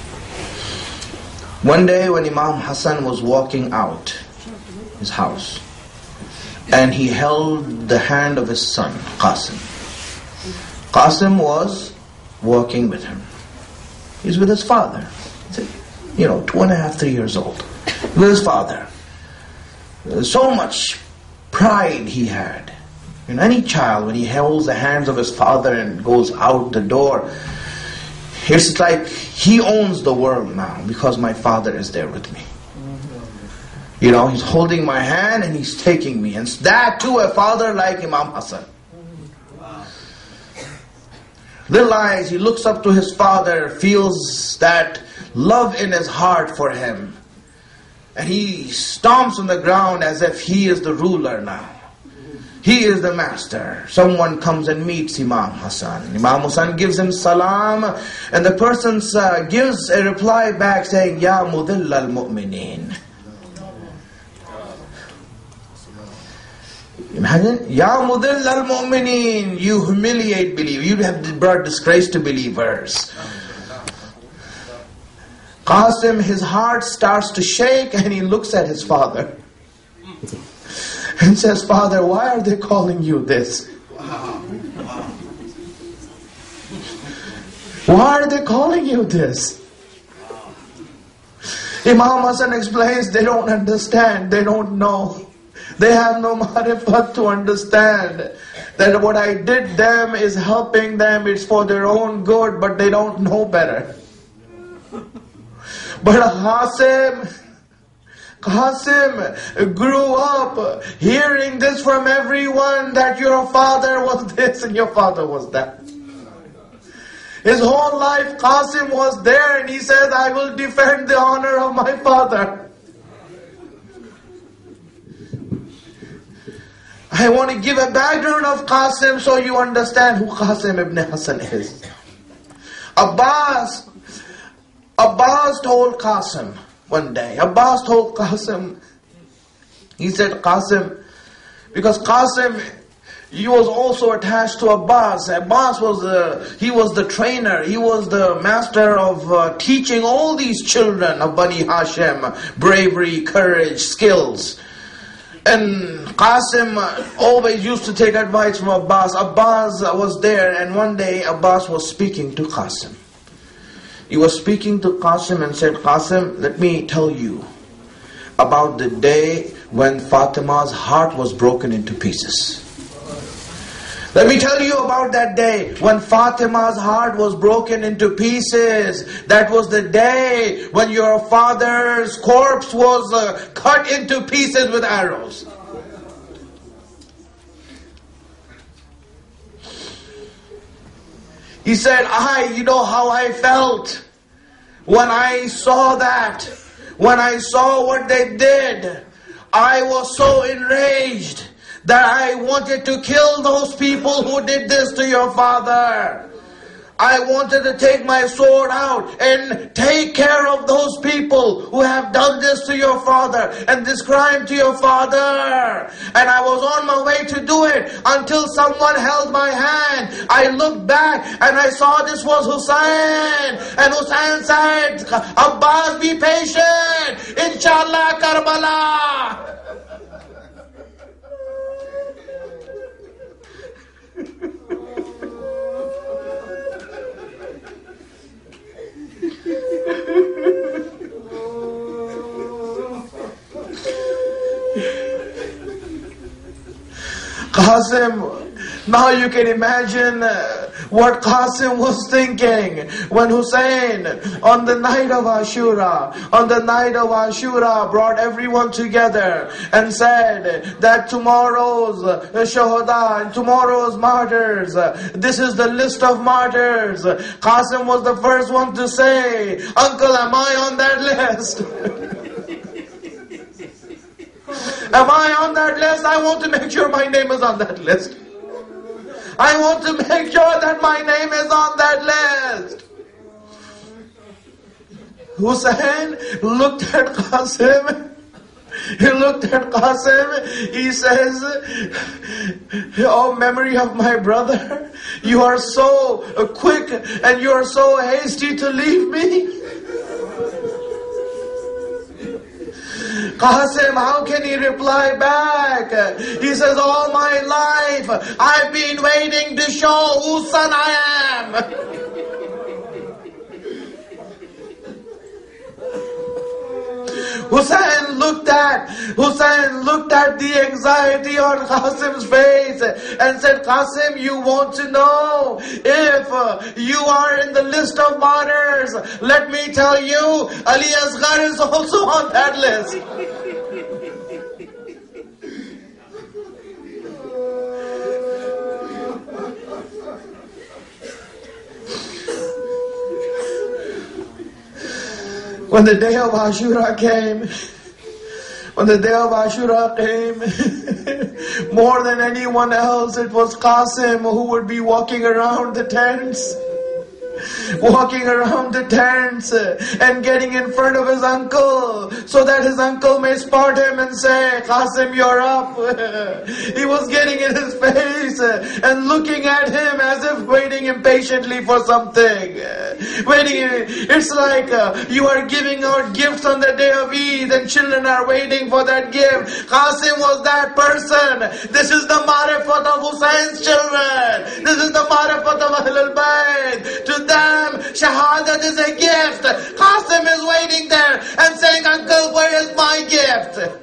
One day when Imam Hassan was walking out his house, and he held the hand of his son, Qasim. Qasim was walking with him. He's with his father. You know, two and a half, three years old. With his father. So much pride he had. And any child, when he holds the hands of his father and goes out the door, it's like he owns the world now because my father is there with me. You know, he's holding my hand and he's taking me. And that too, a father like Imam Hassan. Little eyes, he looks up to his father, feels that love in his heart for him. And he stomps on the ground as if he is the ruler now. He is the master. Someone comes and meets Imam Hassan. Imam Hassan gives him salam, and the person uh, gives a reply back saying, Ya mudhill al-mu'mineen. Imagine, Ya mudhill al-mu'mineen, you humiliate believers. You have brought disgrace to believers. Qasim, his heart starts to shake and he looks at his father and says, "Father, why are they calling you this? Why are they calling you this?" Imam Hassan explains, they don't understand, they don't know. They have no marifat to understand that what I did them is helping them, it's for their own good, but they don't know better. But Qasim, Qasim grew up hearing this from everyone, that your father was this and your father was that. His whole life Qasim was there, and he says, "I will defend the honor of my father." I want to give a background of Qasim so you understand who Qasim ibn Hassan is. Abbas, Abbas told Qasim one day, Abbas told Qasim, he said, "Qasim," because Qasim, he was also attached to Abbas. Abbas was the, he was the trainer, he was the master of uh, teaching all these children of Bani Hashim bravery, courage, skills. And Qasim always used to take advice from Abbas. Abbas was there, and one day Abbas was speaking to Qasim. He was speaking to Qasim and said, "Qasim, let me tell you about the day when Fatima's heart was broken into pieces. Let me tell you about that day when Fatima's heart was broken into pieces. That was the day when your father's corpse was uh, cut into pieces with arrows." He said, I, you know how I felt when I saw that, when I saw what they did. I was so enraged that I wanted to kill those people who did this to your father. I wanted to take my sword out and take care of those people who have done this to your father and this crime to your father. And I was on my way to do it until someone held my hand. I looked back and I saw this was Hussein. And Hussein said, "Abbas, be patient. Inshallah, Karbala." Qasim, now you can imagine what Qasim was thinking when Hussein, on the night of Ashura, on the night of Ashura, brought everyone together and said that tomorrow's Shuhada and tomorrow's martyrs, this is the list of martyrs. Qasim was the first one to say, "Uncle, am I on that list?" Am I on that list? I want to make sure my name is on that list. I want to make sure that my name is on that list. Hussein looked at Qasim. He looked at Qasim. He says, "Oh, memory of my brother, you are so quick and you are so hasty to leave me." Qasim, how can he reply back? He says, "All my life I've been waiting to show whose son I am." Hussein looked at Hussein looked at the anxiety on Qasim's face and said, "Qasim, you want to know if uh, you are in the list of martyrs? Let me tell you, Ali Asghar is also on that list." When the day of Ashura came, when the day of Ashura came, more than anyone else, it was Qasim who would be walking around the tents. walking around the tents and getting in front of his uncle so that his uncle may spot him and say, Qasim, you're up. He was getting in his face and looking at him as if waiting impatiently for something. Waiting, it's like uh, you are giving out gifts on the day of Eid and children are waiting for that gift. Qasim was that person. This is the marifat of Husayn's children. This is the marifat of Ahlul Bayt. To them, Shahadat is a gift. Qasim is waiting there and saying, Uncle, where is my gift?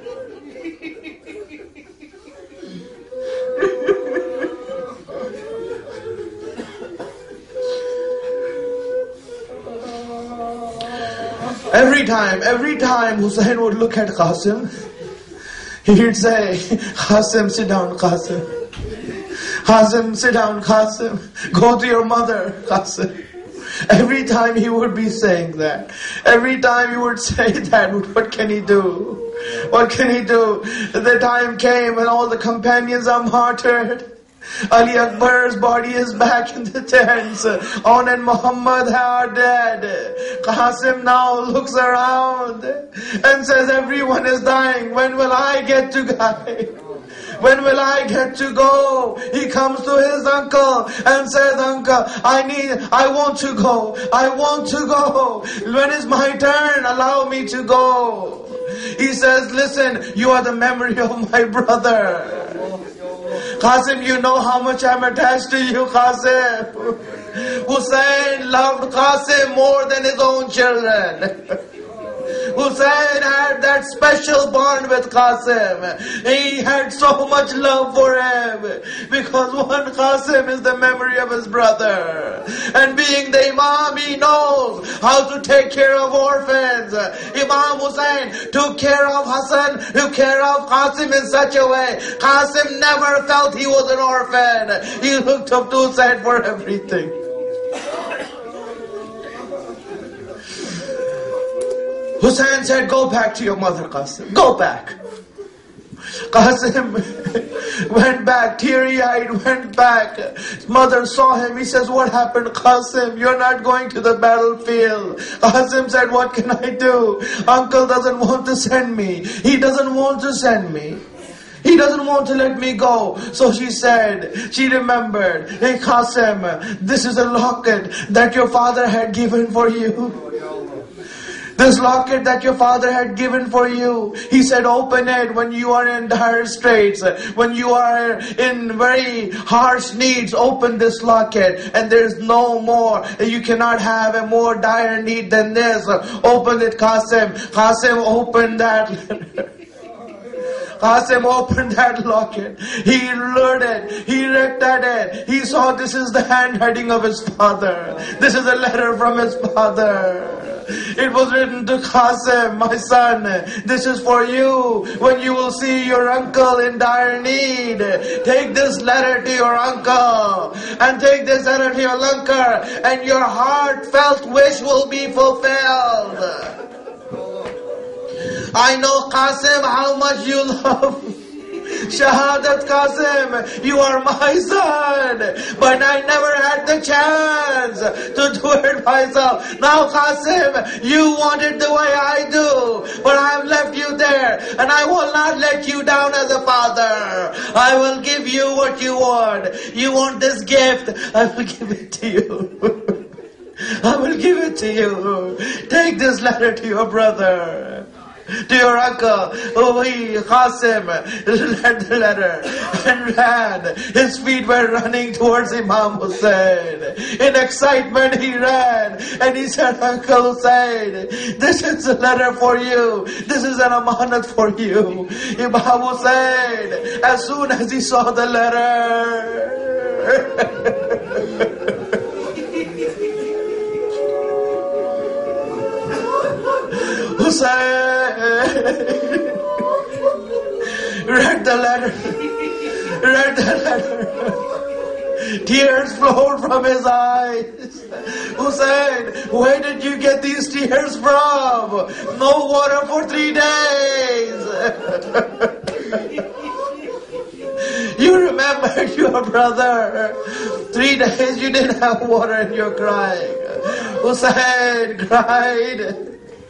Every time, every time Hussain would look at Qasim, he'd say, Qasim, sit down, Qasim. Qasim, sit down, Qasim. Go to your mother, Qasim. Every time he would be saying that. Every time he would say that, what can he do? What can he do? The time came when all the companions are martyred. Ali Akbar's body is back in the tents. On and Muhammad are dead. Qasim now looks around and says, everyone is dying. When will I get to die? When will I get to go? He comes to his uncle and says, Uncle, I need, I want to go. I want to go. When is my turn? Allow me to go. He says, listen, you are the memory of my brother. Qasim, you know how much I'm attached to you, Qasim. Hussain loved Qasim more than his own children. Hussain had that special bond with Qasim. He had so much love for him. Because one, Qasim is the memory of his brother. And being the Imam, he knows how to take care of orphans. Imam Hussain took care of Hassan, took care of Qasim in such a way. Qasim never felt he was an orphan. He looked up to Hussain for everything. Hussain said, go back to your mother, Qasim. Go back. Qasim went back, teary-eyed, went back. His mother saw him. He says, what happened, Qasim? You're not going to the battlefield. Qasim said, what can I do? Uncle doesn't want to send me. He doesn't want to send me. He doesn't want to let me go. So she said, she remembered, hey Qasim, this is a locket that your father had given for you. This locket that your father had given for you. He said, open it when you are in dire straits. When you are in very harsh needs, open this locket. And there's no more. You cannot have a more dire need than this. Open it, Qasim. Qasim opened that letter. Qasim opened that locket. He lured it. He looked at it. He saw this is the handwriting of his father. This is a letter from his father. It was written to Qasim, my son, this is for you. When you will see your uncle in dire need, take this letter to your uncle. And take this letter to your uncle. And your heartfelt wish will be fulfilled. I know, Qasim, how much you love Shahadat, Qasim. You are my son. But I never had the chance to do it myself. Now, Qasim, you want it the way I do. But I have left you there. And I will not let you down as a father. I will give you what you want. You want this gift, I will give it to you. I will give it to you. Take this letter to your brother. To your uncle, oh, he, Qasim, read the letter and ran. His feet were running towards Imam Hussain. In excitement he ran and he said, Uncle Hussain, this is a letter for you. This is an amanat for you. Imam Hussain, as soon as he saw the letter, Hussain read the letter, read the letter. Tears flowed from his eyes. Hussain, where did you get these tears from? No water for three days. You remember your brother. Three days you didn't have water and you're crying. Hussein cried.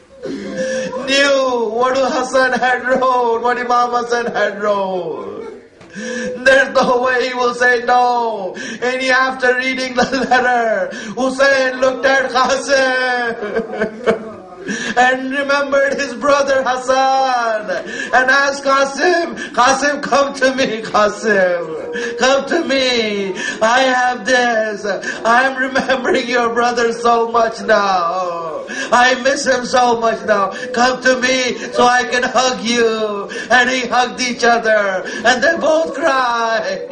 Knew what Hassan had wrote, what Imam Hassan had wrote. There's no way he will say no. And after reading the letter, Hussein looked at Qasim and remembered his brother Hassan and asked Qasim, Qasim, come to me, Qasim, come to me. I have this. I'm remembering your brother so much now. I miss him so much now. Come to me so I can hug you. And he hugged each other and they both cried.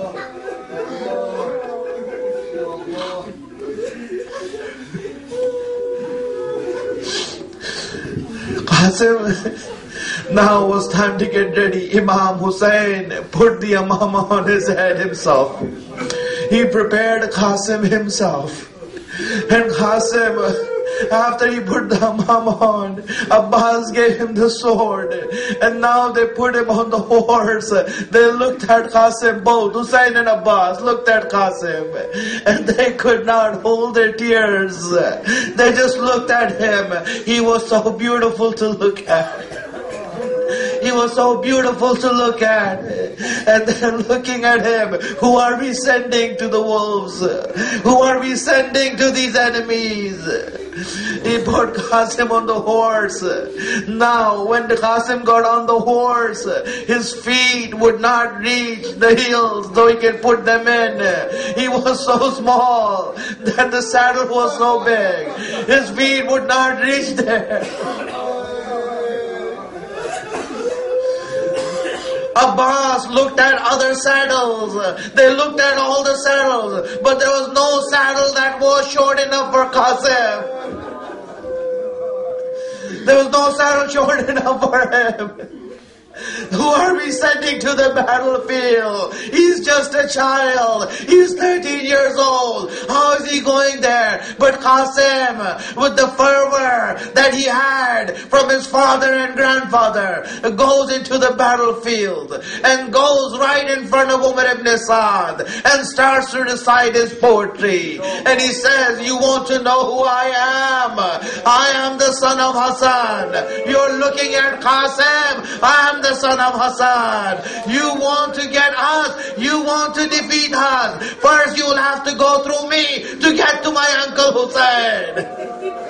Qasim, now was time to get ready. Imam Hussein put the amama on his head himself. He prepared Qasim himself. And Qasim, after he put the amama on, Abbas gave him the sword. And now they put him on the horse. They looked at Qasim, both Hussein and Abbas looked at Qasim. And they could not hold their tears. They just looked at him. He was so beautiful to look at. He was so beautiful to look at. And they're looking at him. Who are we sending to the wolves? Who are we sending to these enemies? He put Qasim on the horse. Now, when the Qasim got on the horse, his feet would not reach the heels, though he can put them in. He was so small that the saddle was so big. His feet would not reach there. Abbas looked at other saddles. They looked at all the saddles, but there was no saddle that was short enough for Qasim. There was no saddle short enough for him. Who are we sending to the battlefield? He's just a child. He's thirteen years old. How is he going there? But Qasim, with the fervor that he had from his father and grandfather, goes into the battlefield and goes right in front of Umar ibn Saad and starts to recite his poetry. And he says, you want to know who I am? I am the son of Hassan. You're looking at Qasim. I am the son of Hassan. You want to get us. You want to defeat us. First you will have to go through me to get to my uncle Hussein.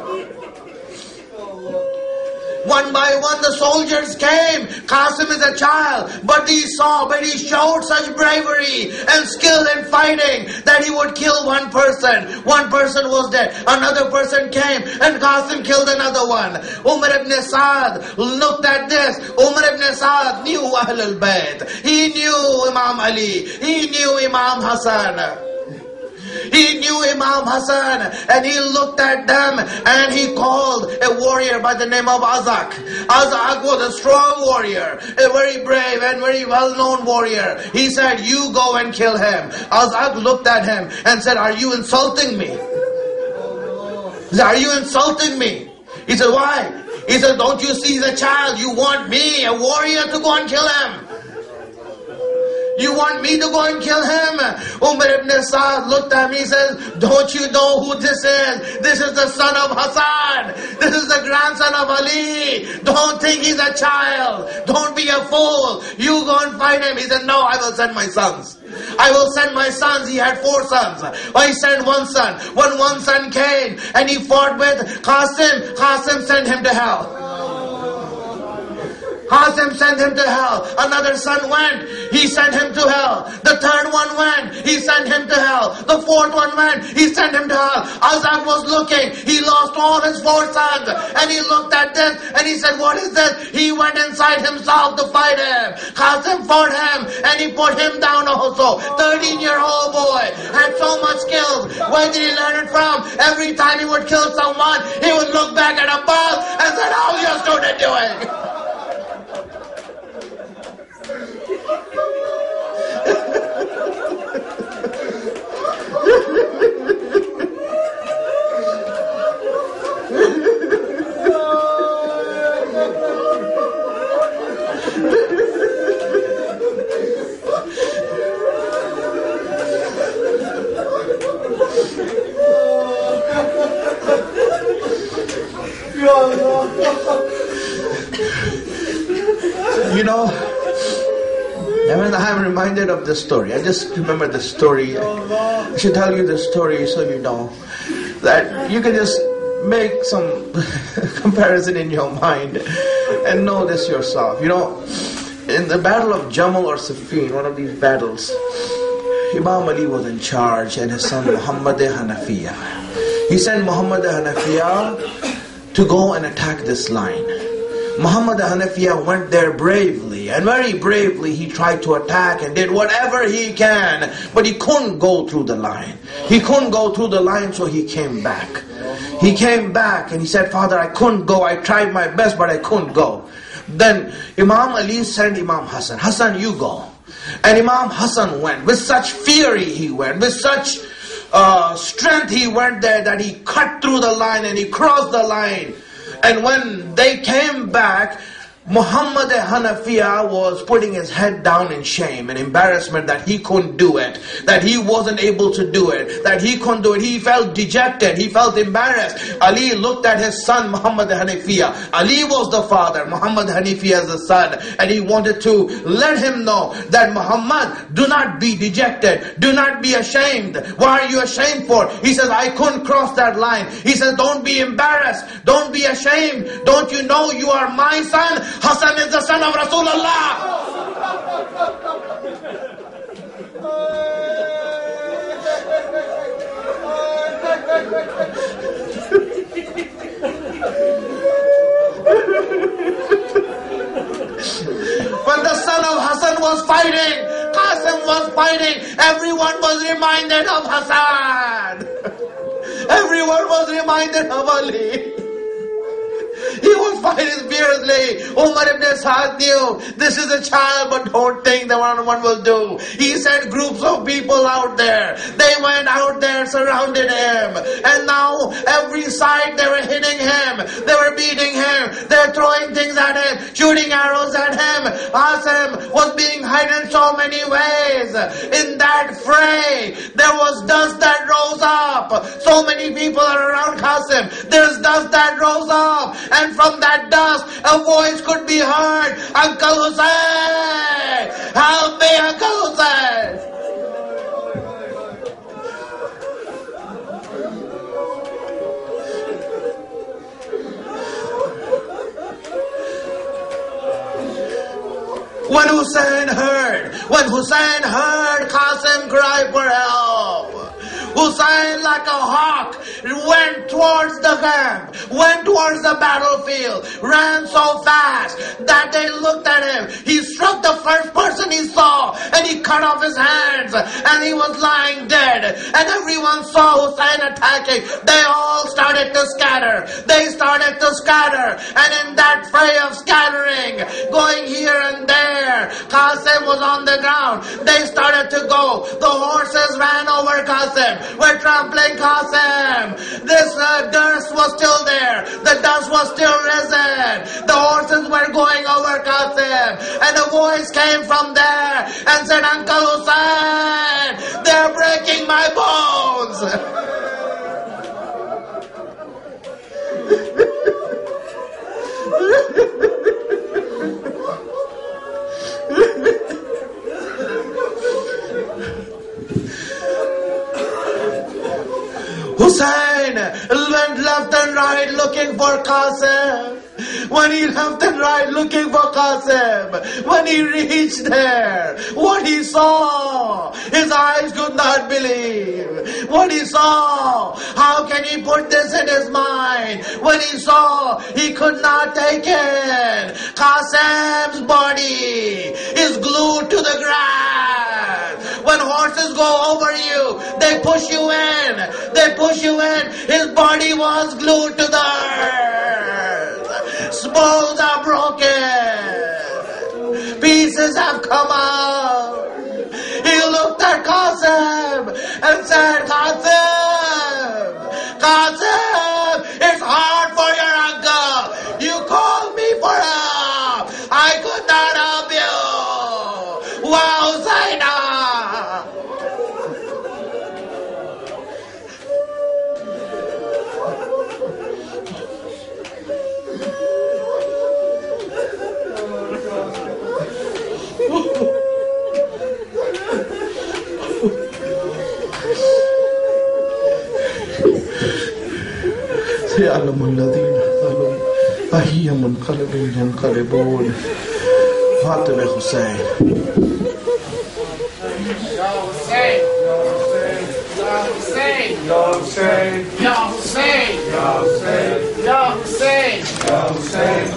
One by one the soldiers came. Qasim is a child, but he saw, but he showed such bravery and skill in fighting that he would kill one person. One person was dead. Another person came and Qasim killed another one. Umar ibn Saad looked at this. Umar ibn Saad knew Ahlul Bayt. He knew Imam Ali. He knew Imam Hassan. He knew Imam Hassan and he looked at them and he called a warrior by the name of Azak. Azak was a strong warrior, a very brave and very well-known warrior. He said, you go and kill him. Azak looked at him and said, are you insulting me? He said, are you insulting me? He said, why? He said, don't you see the child? You want me, a warrior, to go and kill him? You want me to go and kill him? Umar ibn Saad looked at me and says, don't you know who this is? This is the son of Hassan. This is the grandson of Ali. Don't think he's a child. Don't be a fool. You go and fight him. He said, no, I will send my sons. I will send my sons. He had four sons. I sent one son. When one son came and he fought with Qasim, Qasim sent him to hell. Qasim sent him to hell. Another son went. He sent him to hell. The third one went. He sent him to hell. The fourth one went. He sent him to hell. Azak was looking. He lost all his four sons. And he looked at this and he said, what is this? He went inside himself to fight him. Qasim fought him and he put him down also. thirteen-year-old boy. Had so much skills. Where did he learn it from? Every time he would kill someone, he would look back at Abbas and said, how's your student doing? I'm reminded of this story. I just remember the story. I should tell you the story so you know that you can just make some comparison in your mind and know this yourself. You know, in the battle of Jamal or Siffin, one of these battles, Imam Ali was in charge and his son Muhammad Hanafiya. He sent Muhammad Hanafiya to go and attack this line. Muhammad Hanafiya went there bravely, and very bravely he tried to attack and did whatever he can, but he couldn't go through the line. He couldn't go through the line, so he came back. He came back and he said, Father, I couldn't go. I tried my best, but I couldn't go. Then Imam Ali sent Imam Hassan, Hassan, you go. And Imam Hassan went. With such fury he went, with such uh, strength he went there that he cut through the line and he crossed the line. And when they came back, Muhammad Hanafiya was putting his head down in shame and embarrassment that he couldn't do it, that he wasn't able to do it, that he couldn't do it. He felt dejected, he felt embarrassed. Ali looked at his son Muhammad Hanafiya. Ali was the father, Muhammad Hanafiya is the son, and he wanted to let him know that Muhammad, do not be dejected, do not be ashamed. What are you ashamed for? He says, I couldn't cross that line. He says, don't be embarrassed, don't be ashamed. Don't you know you are my son? Hassan is the son of Rasulullah. When the son of Hassan was fighting, Qasim was fighting, everyone was reminded of Hassan. Everyone was reminded of Ali. He was fighting fiercely. Umar ibn Sa'd knew, this is a child, but don't think that one will do. He sent groups of people out there. They went out there, surrounded him. And now, every side they were hitting him. They were beating him. They were throwing things at him, shooting arrows at him. Qasim was being hit in so many ways. In that fray, there was dust that rose up. So many people are around Qasim. There's dust that rose up. And from that dust, a voice could be heard. Uncle Hussain! Help me, Uncle Hussain! When Hussain heard, when Hussain heard Qasim cry for help, Hussain, like a hawk, went towards the camp, went towards the battlefield, ran so fast that they looked at him. He struck the first person he saw and he cut off his hands and he was lying dead. And everyone saw Hussain attacking. They all started to scatter. They started to scatter. And in that fray of scattering, going here and there, Qasim was on the ground. They started to go. The horses ran over Qasim. We're trampling Qasim. This uh, dust was still there. The dust was still risen. The horses were going over Qasim. And a voice came from there and said, Uncle Hussain, they're breaking my bones. Hussain went left and right looking for Qasim. When he left and right looking for Qasim, when he reached there, what he saw, his eyes could not believe. What he saw, how can he put this in his mind? When he saw, he could not take it. Qasim's body is glued to the grass. When horses go over you, they push you in. They push you in. His body was glued to the earth. Spokes are broken. Pieces have come out. He looked at Qasim and said, Qasim, Qasim, it's hard for your uncle. You called me for help. I could not help you. Wow, Husaina. سيعلم الذين ظلموا أي منقلب ينقلبون. Fatima Hussein. Ya Hussein. Ya Hussein. Ya Hussein. Ya Hussein. Ya Hussein. Ya Hussein. Ya Hussein.